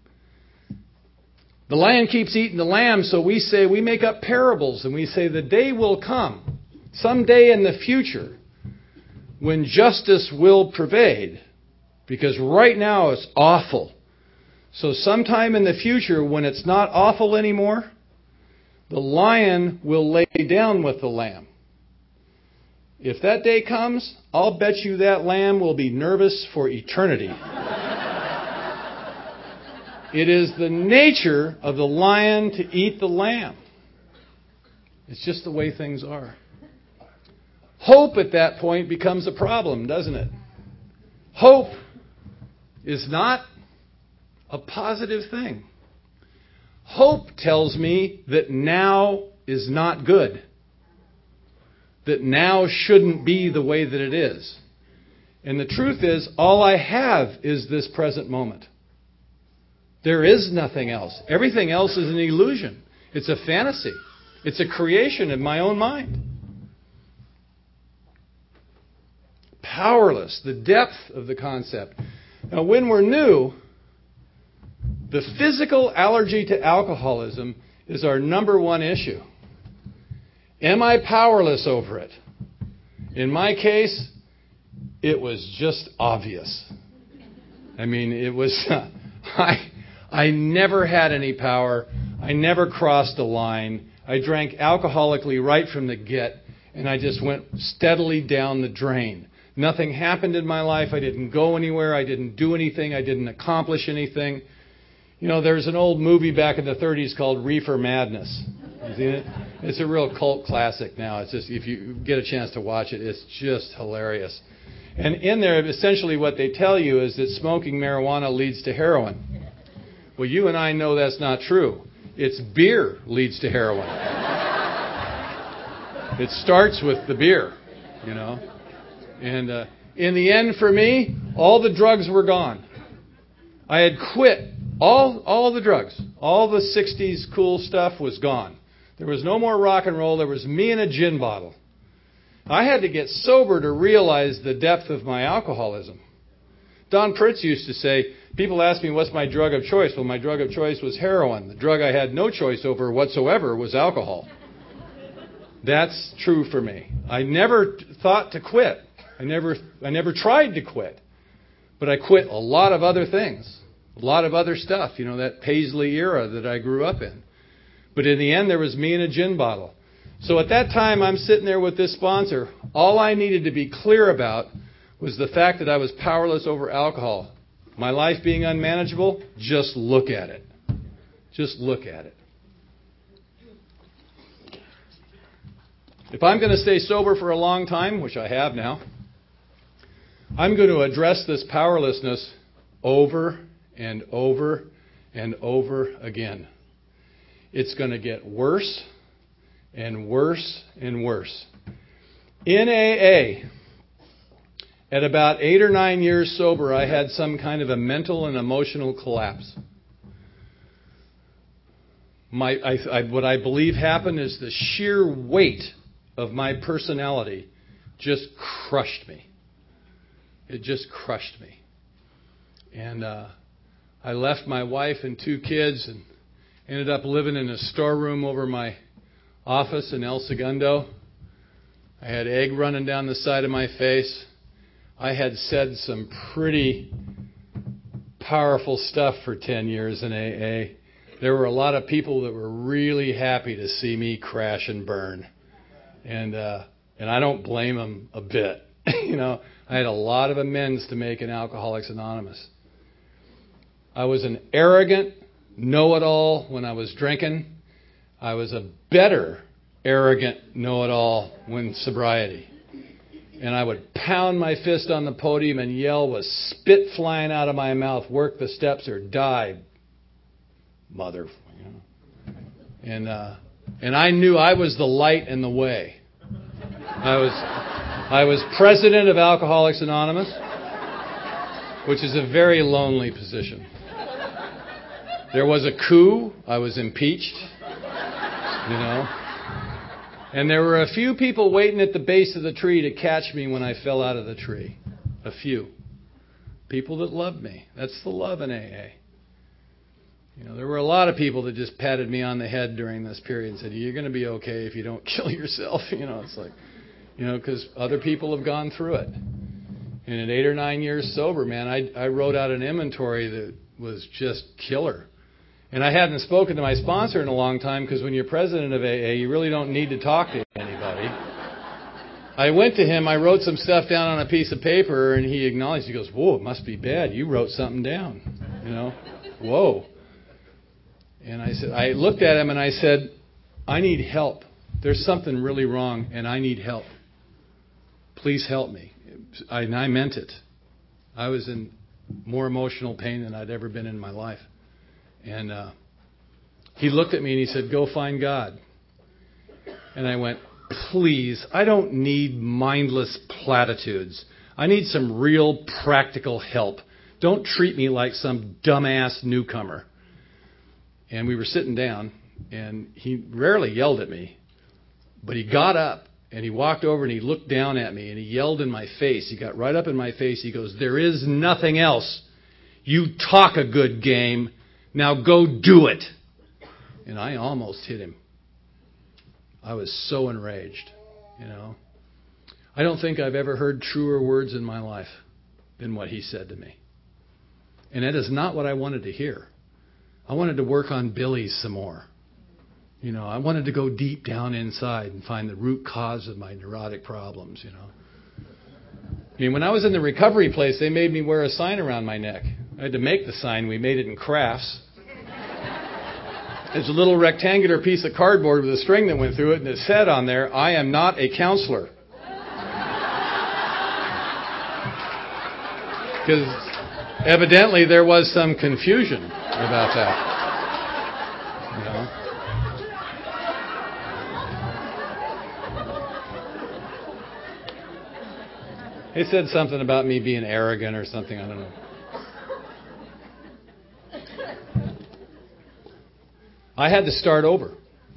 The lion keeps eating the lamb, so we say, we make up parables, and we say the day will come, someday in the future, when justice will pervade, because right now it's awful. So sometime in the future, when it's not awful anymore, the lion will lay down with the lamb. If that day comes, I'll bet you that lamb will be nervous for eternity. It is the nature of the lion to eat the lamb. It's just the way things are. Hope at that point becomes a problem, doesn't it? Hope is not a positive thing. Hope tells me that now is not good. That now shouldn't be the way that it is. And the truth is, all I have is this present moment. There is nothing else. Everything else is an illusion. It's a fantasy. It's a creation in my own mind. Powerless, the depth of the concept. Now, when we're new, the physical allergy to alcoholism is our number one issue. Am I powerless over it? In my case, it was just obvious. I mean, it was... I... I never had any power. I never crossed a line. I drank alcoholically right from the get, and I just went steadily down the drain. Nothing happened in my life. I didn't go anywhere. I didn't do anything. I didn't accomplish anything. You know, there's an old movie back in the thirties called Reefer Madness. You seen it? It's a real cult classic now. It's just, if you get a chance to watch it, it's just hilarious. And in there, essentially what they tell you is that smoking marijuana leads to heroin. Well, you and I know that's not true. It's beer leads to heroin. It starts with the beer, you know. And uh, in the end, for me, all the drugs were gone. I had quit all all the drugs. All the sixties cool stuff was gone. There was no more rock and roll. There was me and a gin bottle. I had to get sober to realize the depth of my alcoholism. Don Pritz used to say, people ask me, what's my drug of choice? Well, my drug of choice was heroin. The drug I had no choice over whatsoever was alcohol. That's true for me. I never thought to quit. I never, I never tried to quit. But I quit a lot of other things. A lot of other stuff. You know, that Paisley era that I grew up in. But in the end, there was me and a gin bottle. So at that time, I'm sitting there with this sponsor. All I needed to be clear about was the fact that I was powerless over alcohol. My life being unmanageable, just look at it. Just look at it. If I'm going to stay sober for a long time, which I have now, I'm going to address this powerlessness over and over and over again. It's going to get worse and worse and worse. In A A, at about eight or nine years sober, I had some kind of a mental and emotional collapse. My, I, I, what I believe happened is the sheer weight of my personality just crushed me. It just crushed me. And uh, I left my wife and two kids and ended up living in a storeroom over my office in El Segundo. I had egg running down the side of my face. I had said some pretty powerful stuff for ten years in A A. There were a lot of people that were really happy to see me crash and burn. And uh, and I don't blame them a bit. You know, I had a lot of amends to make in Alcoholics Anonymous. I was an arrogant know-it-all when I was drinking. I was a better arrogant know-it-all when sobriety. And I would pound my fist on the podium and yell with spit flying out of my mouth, work the steps or die, mother. You know. And uh, and I knew I was the light and the way. I was I was president of Alcoholics Anonymous, which is a very lonely position. There was a coup. I was impeached. You know. And there were a few people waiting at the base of the tree to catch me when I fell out of the tree. A few. People that loved me. That's the love in A A. You know, there were a lot of people that just patted me on the head during this period and said, you're going to be okay if you don't kill yourself. You know, it's like, you know, because other people have gone through it. And at eight or nine years sober, man, I, I wrote out an inventory that was just killer. And I hadn't spoken to my sponsor in a long time because when you're president of A A, you really don't need to talk to anybody. I went to him, I wrote some stuff down on a piece of paper, and he acknowledged. He goes, whoa, it must be bad. You wrote something down. You know, whoa. And I said, I looked at him and I said, I need help. There's something really wrong, and I need help. Please help me. I, and I meant it. I was in more emotional pain than I'd ever been in my life. And uh, he looked at me and he said, go find God. And I went, please, I don't need mindless platitudes. I need some real practical help. Don't treat me like some dumbass newcomer. And we were sitting down, and he rarely yelled at me. But he got up, and he walked over, and he looked down at me, and he yelled in my face. He got right up in my face. He goes, there is nothing else. You talk a good game. Now go do it. And I almost hit him. I was so enraged, you know. I don't think I've ever heard truer words in my life than what he said to me. And that is not what I wanted to hear. I wanted to work on Billy some more. You know, I wanted to go deep down inside and find the root cause of my neurotic problems, you know. I mean, when I was in the recovery place, they made me wear a sign around my neck. I had to make the sign. We made it in crafts. It's a little rectangular piece of cardboard with a string that went through it, and it said on there, I am not a counselor. Because evidently there was some confusion about that. You know? It said something about me being arrogant or something, I don't know. I had to start over.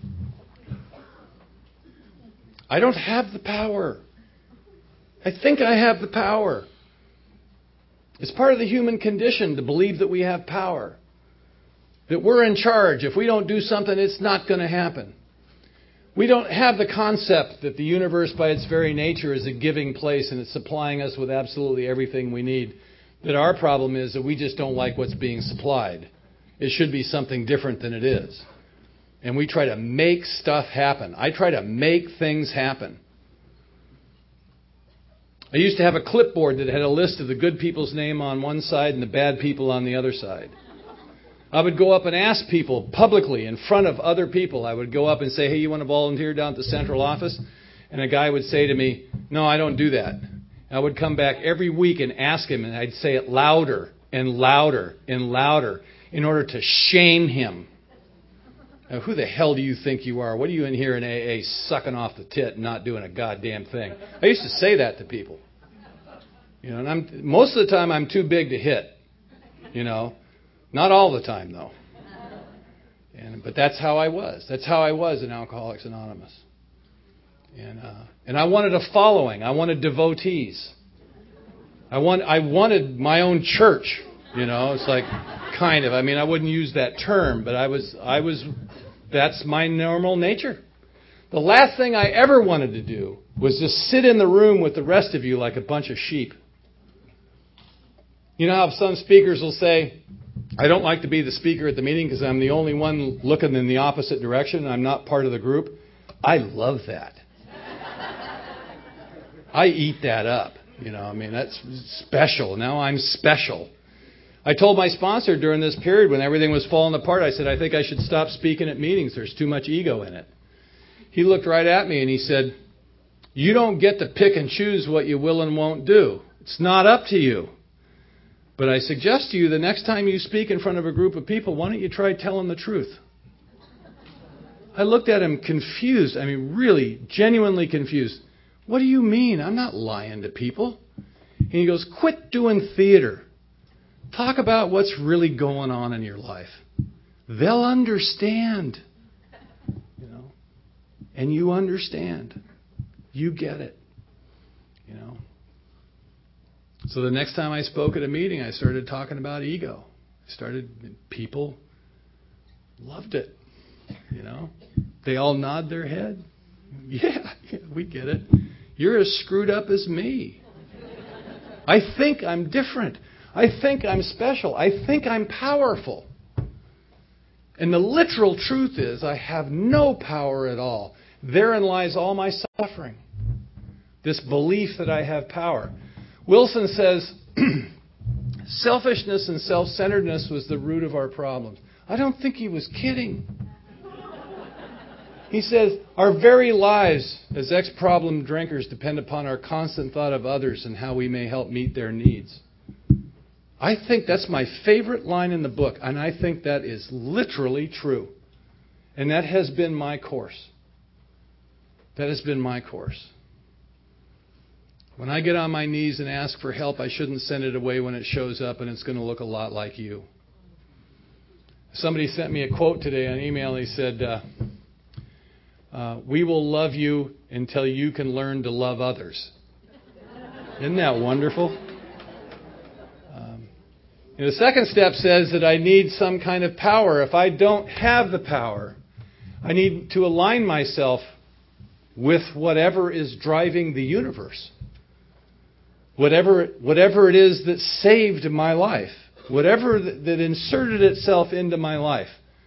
I don't have the power. I think I have the power. It's part of the human condition to believe that we have power. That we're in charge. If we don't do something, it's not going to happen. We don't have the concept that the universe by its very nature is a giving place and it's supplying us with absolutely everything we need. That our problem is that we just don't like what's being supplied. It should be something different than it is. And we try to make stuff happen. I try to make things happen. I used to have a clipboard that had a list of the good people's name on one side and the bad people on the other side. I would go up and ask people publicly in front of other people. I would go up and say, hey, you want to volunteer down at the central office? And a guy would say to me, no, I don't do that. I would come back every week and ask him, and I'd say it louder and louder and louder in order to shame him. Now, who the hell do you think you are? What are you in here in A A sucking off the tit and not doing a goddamn thing? I used to say that to people. You know, and I'm most of the time I'm too big to hit. You know, not all the time though. And but that's how I was. That's how I was in Alcoholics Anonymous. And uh, and I wanted a following. I wanted devotees. I want I wanted my own church. You know, it's like kind of. I mean, I wouldn't use that term, but I was I was. That's my normal nature. The last thing I ever wanted to do was just sit in the room with the rest of you like a bunch of sheep. You know how some speakers will say, I don't like to be the speaker at the meeting because I'm the only one looking in the opposite direction and I'm not part of the group. I love that. I eat that up. You know, I mean, that's special. Now I'm special. I told my sponsor during this period when everything was falling apart, I said, I think I should stop speaking at meetings. There's too much ego in it. He looked right at me and he said, you don't get to pick and choose what you will and won't do. It's not up to you. But I suggest to you the next time you speak in front of a group of people, why don't you try telling the truth? I looked at him confused. I mean, really, genuinely confused. What do you mean? I'm not lying to people. And he goes, quit doing theater. Talk about what's really going on in your life. They'll understand. You know, and you understand. You get it. You know. So the next time I spoke at a meeting, I started talking about ego. I started, people loved it. You know, they all nod their head. Yeah, yeah, we get it. You're as screwed up as me. I think I'm different. I think I'm special. I think I'm powerful. And the literal truth is I have no power at all. Therein lies all my suffering. This belief that I have power. Wilson says, selfishness and self-centeredness was the root of our problems. I don't think he was kidding. He says, our very lives as ex-problem drinkers depend upon our constant thought of others and how we may help meet their needs. I think that's my favorite line in the book, and I think that is literally true. And that has been my course. That has been my course. When I get on my knees and ask for help, I shouldn't send it away when it shows up and it's going to look a lot like you. Somebody sent me a quote today on email. He said, uh, uh, we will love you until you can learn to love others. Isn't that wonderful? Um, and the second step says that I need some kind of power. If I don't have the power, I need to align myself with whatever is driving the universe. Whatever, whatever it is that saved my life. Whatever that, that inserted itself into my life.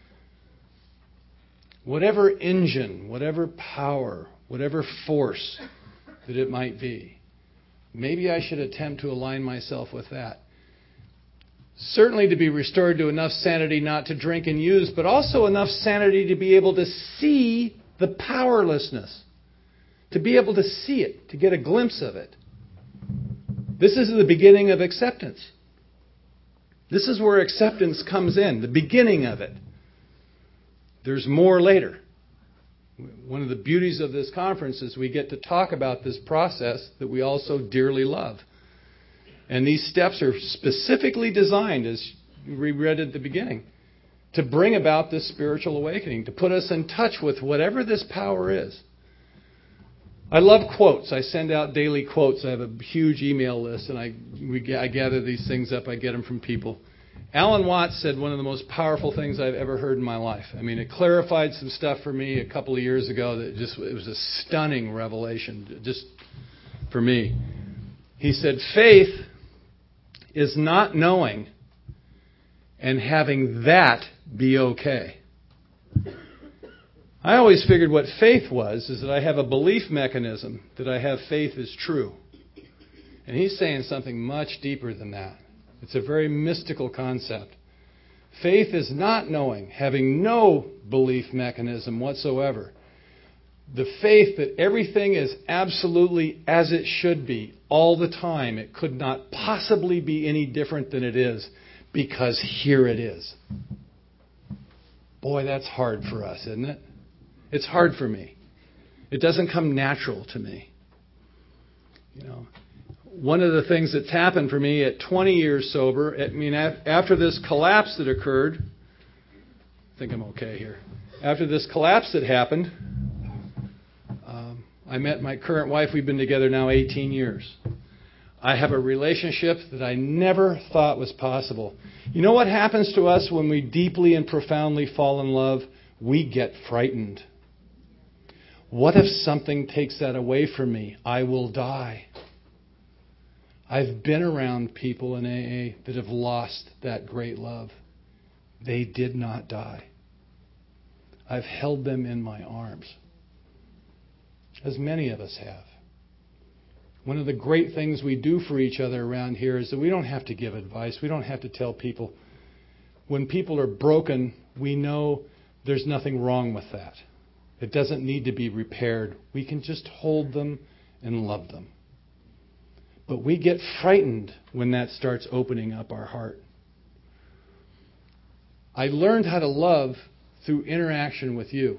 Whatever engine, whatever power, whatever force that it might be. Maybe I should attempt to align myself with that. Certainly to be restored to enough sanity not to drink and use, but also enough sanity to be able to see the powerlessness. To be able to see it, to get a glimpse of it. This is the beginning of acceptance. This is where acceptance comes in, the beginning of it. There's more later. One of the beauties of this conference is we get to talk about this process that we also dearly love. And these steps are specifically designed, as we read at the beginning, to bring about this spiritual awakening, to put us in touch with whatever this power is. I love quotes. I send out daily quotes. I have a huge email list, and I, we, I gather these things up. I get them from people. Alan Watts said one of the most powerful things I've ever heard in my life. I mean, it clarified some stuff for me a couple of years ago that just it was a stunning revelation, just for me. He said, faith is not knowing and having that be okay. I always figured what faith was is that I have a belief mechanism that I have faith is true. And he's saying something much deeper than that. It's a very mystical concept. Faith is not knowing, having no belief mechanism whatsoever. The faith that everything is absolutely as it should be all the time. It could not possibly be any different than it is because here it is. Boy, that's hard for us, isn't it? It's hard for me. It doesn't come natural to me. You know, one of the things that's happened for me at twenty years sober, I mean, after this collapse that occurred, I think I'm okay here. After this collapse that happened, um, I met my current wife. We've been together now eighteen years. I have a relationship that I never thought was possible. You know what happens to us when we deeply and profoundly fall in love? We get frightened. What if something takes that away from me? I will die. I've been around people in A A that have lost that great love. They did not die. I've held them in my arms, as many of us have. One of the great things we do for each other around here is that we don't have to give advice. We don't have to tell people. When people are broken, we know there's nothing wrong with that. It doesn't need to be repaired. We can just hold them and love them. But we get frightened when that starts opening up our heart. I learned how to love through interaction with you.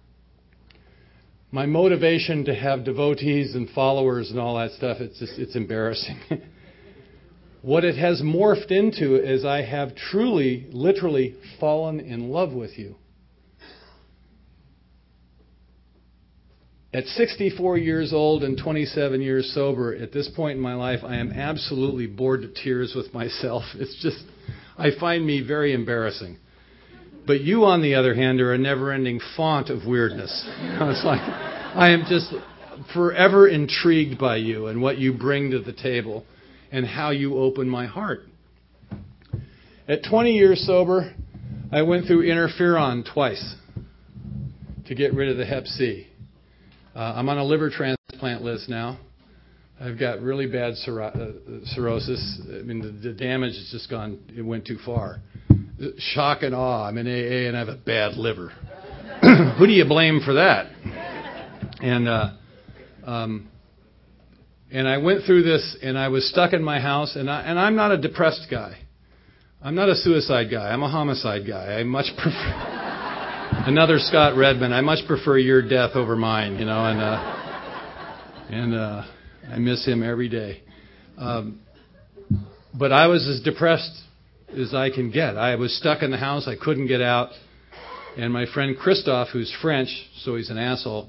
My motivation to have devotees and followers and all that stuff, it's just, it's embarrassing. What it has morphed into is I have truly, literally fallen in love with you. At sixty-four years old and twenty-seven years sober, at this point in my life, I am absolutely bored to tears with myself. It's just, I find me very embarrassing. But you, on the other hand, are a never-ending font of weirdness. You know, it's like, I am just forever intrigued by you and what you bring to the table and how you open my heart. At twenty years sober, I went through interferon twice to get rid of the hep C. Uh, I'm on a liver transplant list now. I've got really bad ciro- uh, cirrhosis. I mean, the, the damage has just gone, it went too far. Shock and awe. I'm in A A and I have a bad liver. Who do you blame for that? And uh, um, and I went through this, and I was stuck in my house, and, I, and I'm not a depressed guy. I'm not a suicide guy. I'm a homicide guy. I much prefer another Scott Redmond. I much prefer your death over mine, you know, and uh, and uh, I miss him every day. Um, but I was as depressed as I can get. I was stuck in the house. I couldn't get out. And my friend Christophe, who's French, so he's an asshole,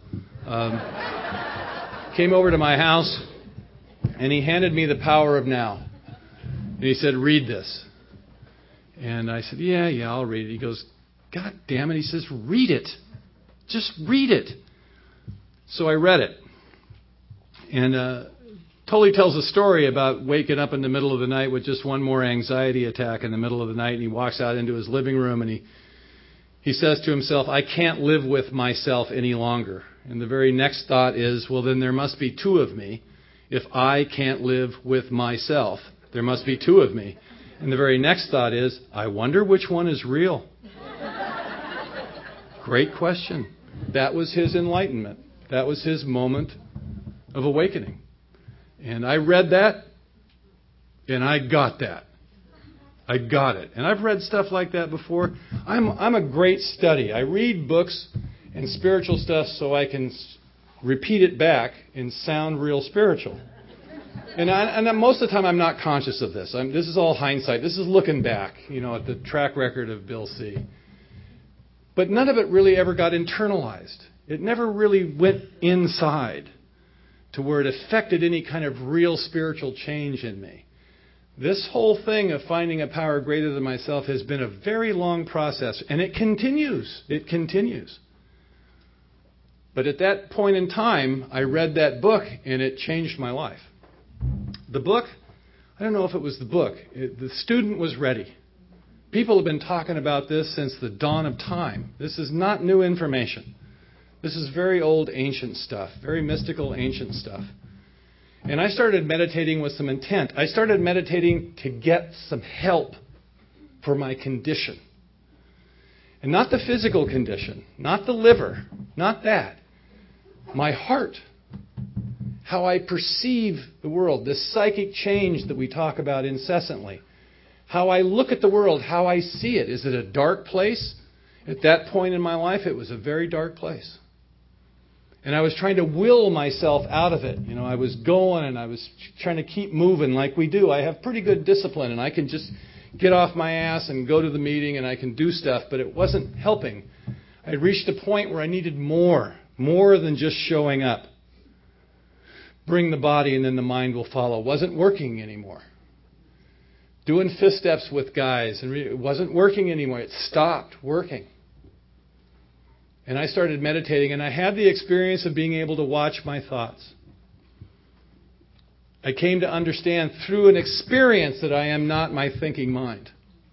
um, came over to my house, and he handed me The Power of Now. And he said, read this. And I said, yeah, yeah, I'll read it. He goes, God damn it. He says, read it. Just read it. So I read it. And uh, Tully tells a story about waking up in the middle of the night with just one more anxiety attack in the middle of the night. And he walks out into his living room and he he says to himself, I can't live with myself any longer. And the very next thought is, well, then there must be two of me. If I can't live with myself, there must be two of me. And the very next thought is, I wonder which one is real. Great question. That was his enlightenment. That was his moment of awakening. And I read that, and I got that. I got it. And I've read stuff like that before. I'm I'm a great study. I read books and spiritual stuff so I can repeat it back and sound real spiritual. And, I, and most of the time I'm not conscious of this. I'm, this is all hindsight. This is looking back, you know, at the track record of Bill C. But none of it really ever got internalized. It never really went inside to where it affected any kind of real spiritual change in me. This whole thing of finding a power greater than myself has been a very long process, and it continues. It continues. But at that point in time, I read that book, and it changed my life. The book, I don't know if it was the book. It, the student was ready. People have been talking about this since the dawn of time. This is not new information. This is very old, ancient stuff, very mystical, ancient stuff. And I started meditating with some intent. I started meditating to get some help for my condition. And not the physical condition, not the liver, not that. My heart, how I perceive the world, this psychic change that we talk about incessantly. How I look at the world, how I see it. Is it a dark place? At that point in my life, it was a very dark place. And I was trying to will myself out of it. You know, I was going and I was trying to keep moving like we do. I have pretty good discipline and I can just get off my ass and go to the meeting and I can do stuff, but it wasn't helping. I reached a point where I needed more, more than just showing up. Bring the body and then the mind will follow. It wasn't working anymore. Doing fist steps with guys, and it wasn't working anymore. It stopped working. And I started meditating, and I had the experience of being able to watch my thoughts. I came to understand through an experience that I am not my thinking mind.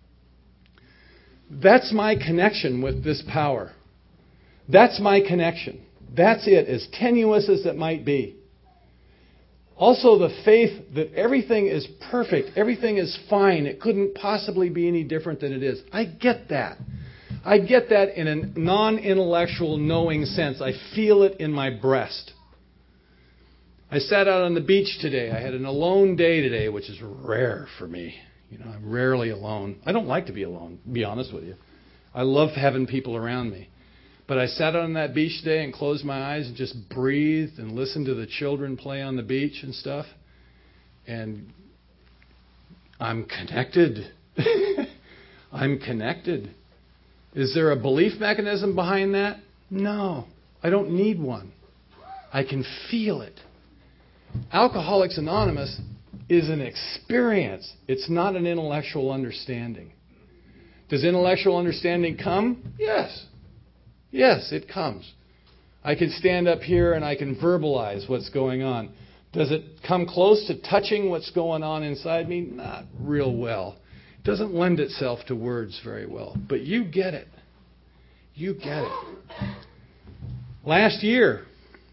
That's my connection with this power. That's my connection. That's it, as tenuous as it might be. Also, the faith that everything is perfect, everything is fine, it couldn't possibly be any different than it is. I get that. I get that in a non-intellectual knowing sense. I feel it in my breast. I sat out on the beach today. I had an alone day today, which is rare for me. You know, I'm rarely alone. I don't like to be alone, to be honest with you. I love having people around me. But I sat on that beach today and closed my eyes and just breathed and listened to the children play on the beach and stuff. And I'm connected. I'm connected. Is there a belief mechanism behind that? No, I don't need one. I can feel it. Alcoholics Anonymous is an experience. It's not an intellectual understanding. Does intellectual understanding come? Yes. Yes, it comes. I can stand up here and I can verbalize what's going on. Does it come close to touching what's going on inside me? Not real well. doesn't lend itself to words very well. But you get it. You get it. Last year,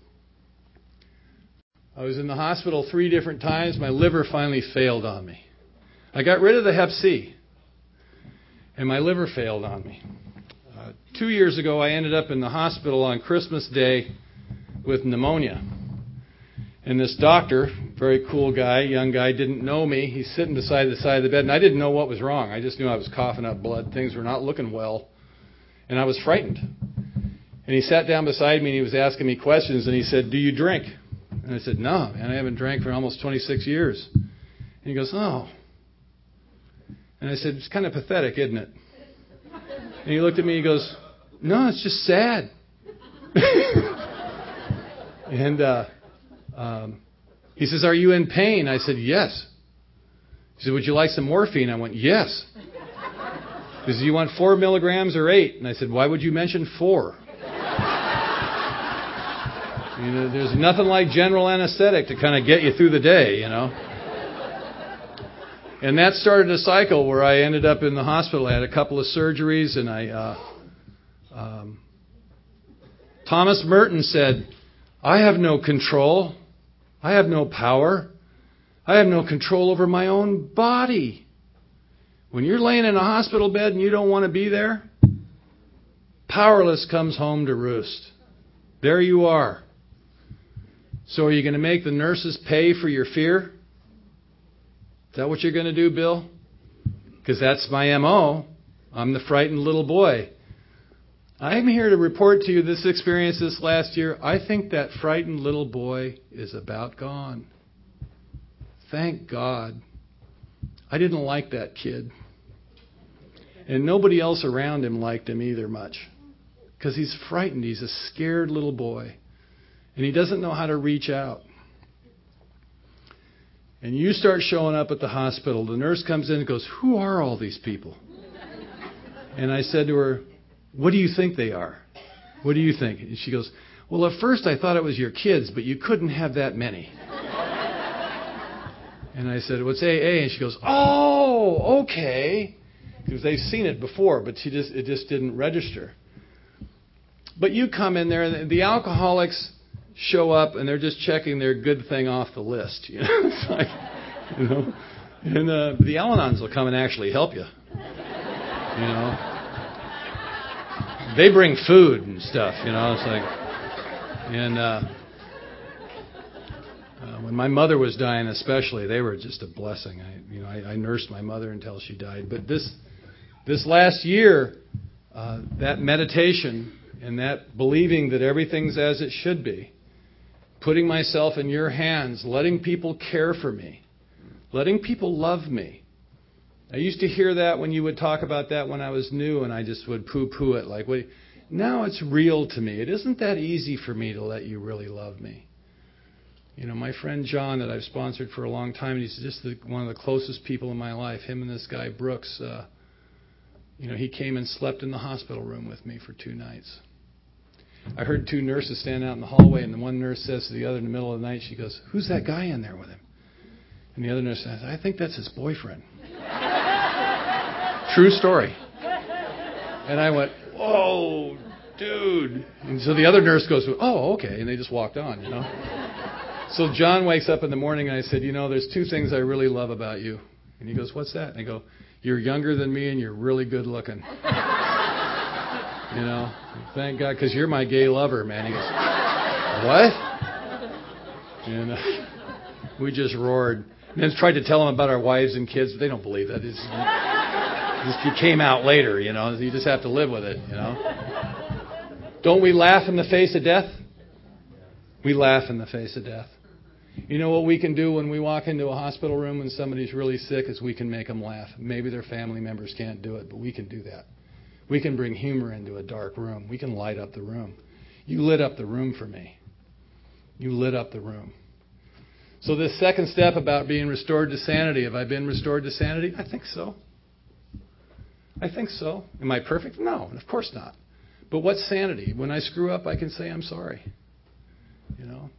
I was in the hospital three different times. My liver finally failed on me. I got rid of the hep C, and my liver failed on me. Uh, two years ago, I ended up in the hospital on Christmas Day with pneumonia. And this doctor, very cool guy, young guy, didn't know me. He's sitting beside the side of the bed, and I didn't know what was wrong. I just knew I was coughing up blood. Things were not looking well, and I was frightened. And he sat down beside me, and he was asking me questions, and he said, "Do you drink?" And I said, "No, man, I haven't drank for almost twenty-six years. And he goes, "Oh." And I said, "It's kind of pathetic, isn't it?" And he looked at me, he goes, "No, it's just sad." and uh, um, he says, "Are you in pain?" I said, "Yes." He said, "Would you like some morphine?" I went, "Yes." He said, "You want four milligrams or eight?" And I said, "Why would you mention four?" You know, there's nothing like general anesthetic to kind of get you through the day, you know. And that started a cycle where I ended up in the hospital. I had a couple of surgeries, and I, uh, um, Thomas Merton said, "I have no control. I have no power. I have no control over my own body." When you're laying in a hospital bed and you don't want to be there, powerless comes home to roost. There you are. So are you going to make the nurses pay for your fear? Is that what you're going to do, Bill? Because that's my M O. I'm the frightened little boy. I'm here to report to you this experience this last year. I think that frightened little boy is about gone. Thank God. I didn't like that kid. And nobody else around him liked him either much. Because he's frightened. He's a scared little boy. And he doesn't know how to reach out. And you start showing up at the hospital. The nurse comes in and goes, "Who are all these people?" And I said to her, "What do you think they are? What do you think?" And she goes, "Well, at first I thought it was your kids, but you couldn't have that many." And I said, "What's A A?" And she goes, "Oh, okay." Because they've seen it before, but she just it just didn't register. But you come in there, and the alcoholics show up, and they're just checking their good thing off the list. You know, it's like, you know, and uh, the Al-Anons will come and actually help you. You know, they bring food and stuff. You know, it's like, and uh, uh, when my mother was dying, especially, they were just a blessing. I, you know, I, I nursed my mother until she died. But this this last year, uh, that meditation and that believing that everything's as it should be, putting myself in your hands, letting people care for me, letting people love me. I used to hear that when you would talk about that when I was new, and I just would poo-poo it. Like, wait, now it's real to me. It isn't that easy for me to let you really love me. You know, my friend John that I've sponsored for a long time, he's just the, one of the closest people in my life. Him and this guy, Brooks, uh, you know, he came and slept in the hospital room with me for two nights. I heard two nurses stand out in the hallway, and the one nurse says to the other in the middle of the night, she goes, "Who's that guy in there with him?" And the other nurse says, "I think that's his boyfriend." True story. And I went, "Whoa, dude." And so the other nurse goes, "Oh, okay." And they just walked on, you know. So John wakes up in the morning, and I said, "You know, there's two things I really love about you." And he goes, "What's that?" And I go, "You're younger than me, and you're really good looking." You know, thank God, because you're my gay lover, man. He goes, "What?" And uh, we just roared. And then tried to tell them about our wives and kids, but they don't believe that. It's, it came out later, you know. You just have to live with it, you know. Don't we laugh in the face of death? We laugh in the face of death. You know what we can do when we walk into a hospital room when somebody's really sick is we can make them laugh. Maybe their family members can't do it, but we can do that. We can bring humor into a dark room. We can light up the room. You lit up the room for me. You lit up the room. So this second step about being restored to sanity, have I been restored to sanity? I think so. I think so. Am I perfect? No, of course not. But what's sanity? When I screw up, I can say I'm sorry. You know?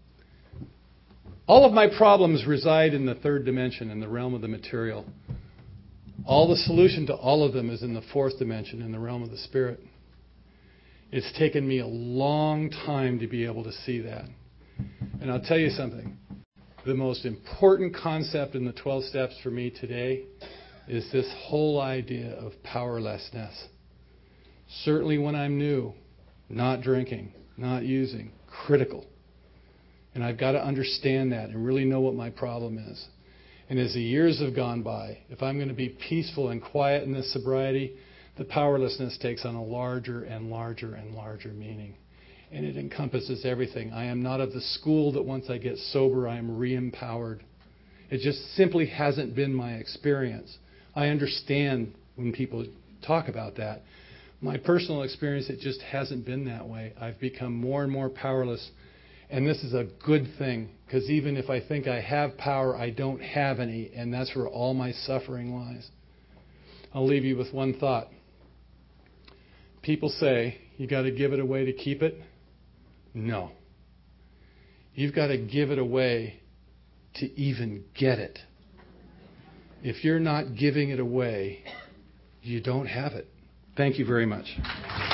All of my problems reside in the third dimension, in the realm of the material. All the solution to all of them is in the fourth dimension, in the realm of the Spirit. It's taken me a long time to be able to see that. And I'll tell you something. The most important concept in the twelve steps for me today is this whole idea of powerlessness. Certainly when I'm new, not drinking, not using, critical. And I've got to understand that and really know what my problem is. And as the years have gone by, if I'm going to be peaceful and quiet in this sobriety, the powerlessness takes on a larger and larger and larger meaning. And it encompasses everything. I am not of the school that once I get sober, I am re-empowered. It just simply hasn't been my experience. I understand when people talk about that. My personal experience, it just hasn't been that way. I've become more and more powerless. And this is a good thing, because even if I think I have power, I don't have any, and that's where all my suffering lies. I'll leave you with one thought. People say, you got to give it away to keep it. No. You've got to give it away to even get it. If you're not giving it away, you don't have it. Thank you very much.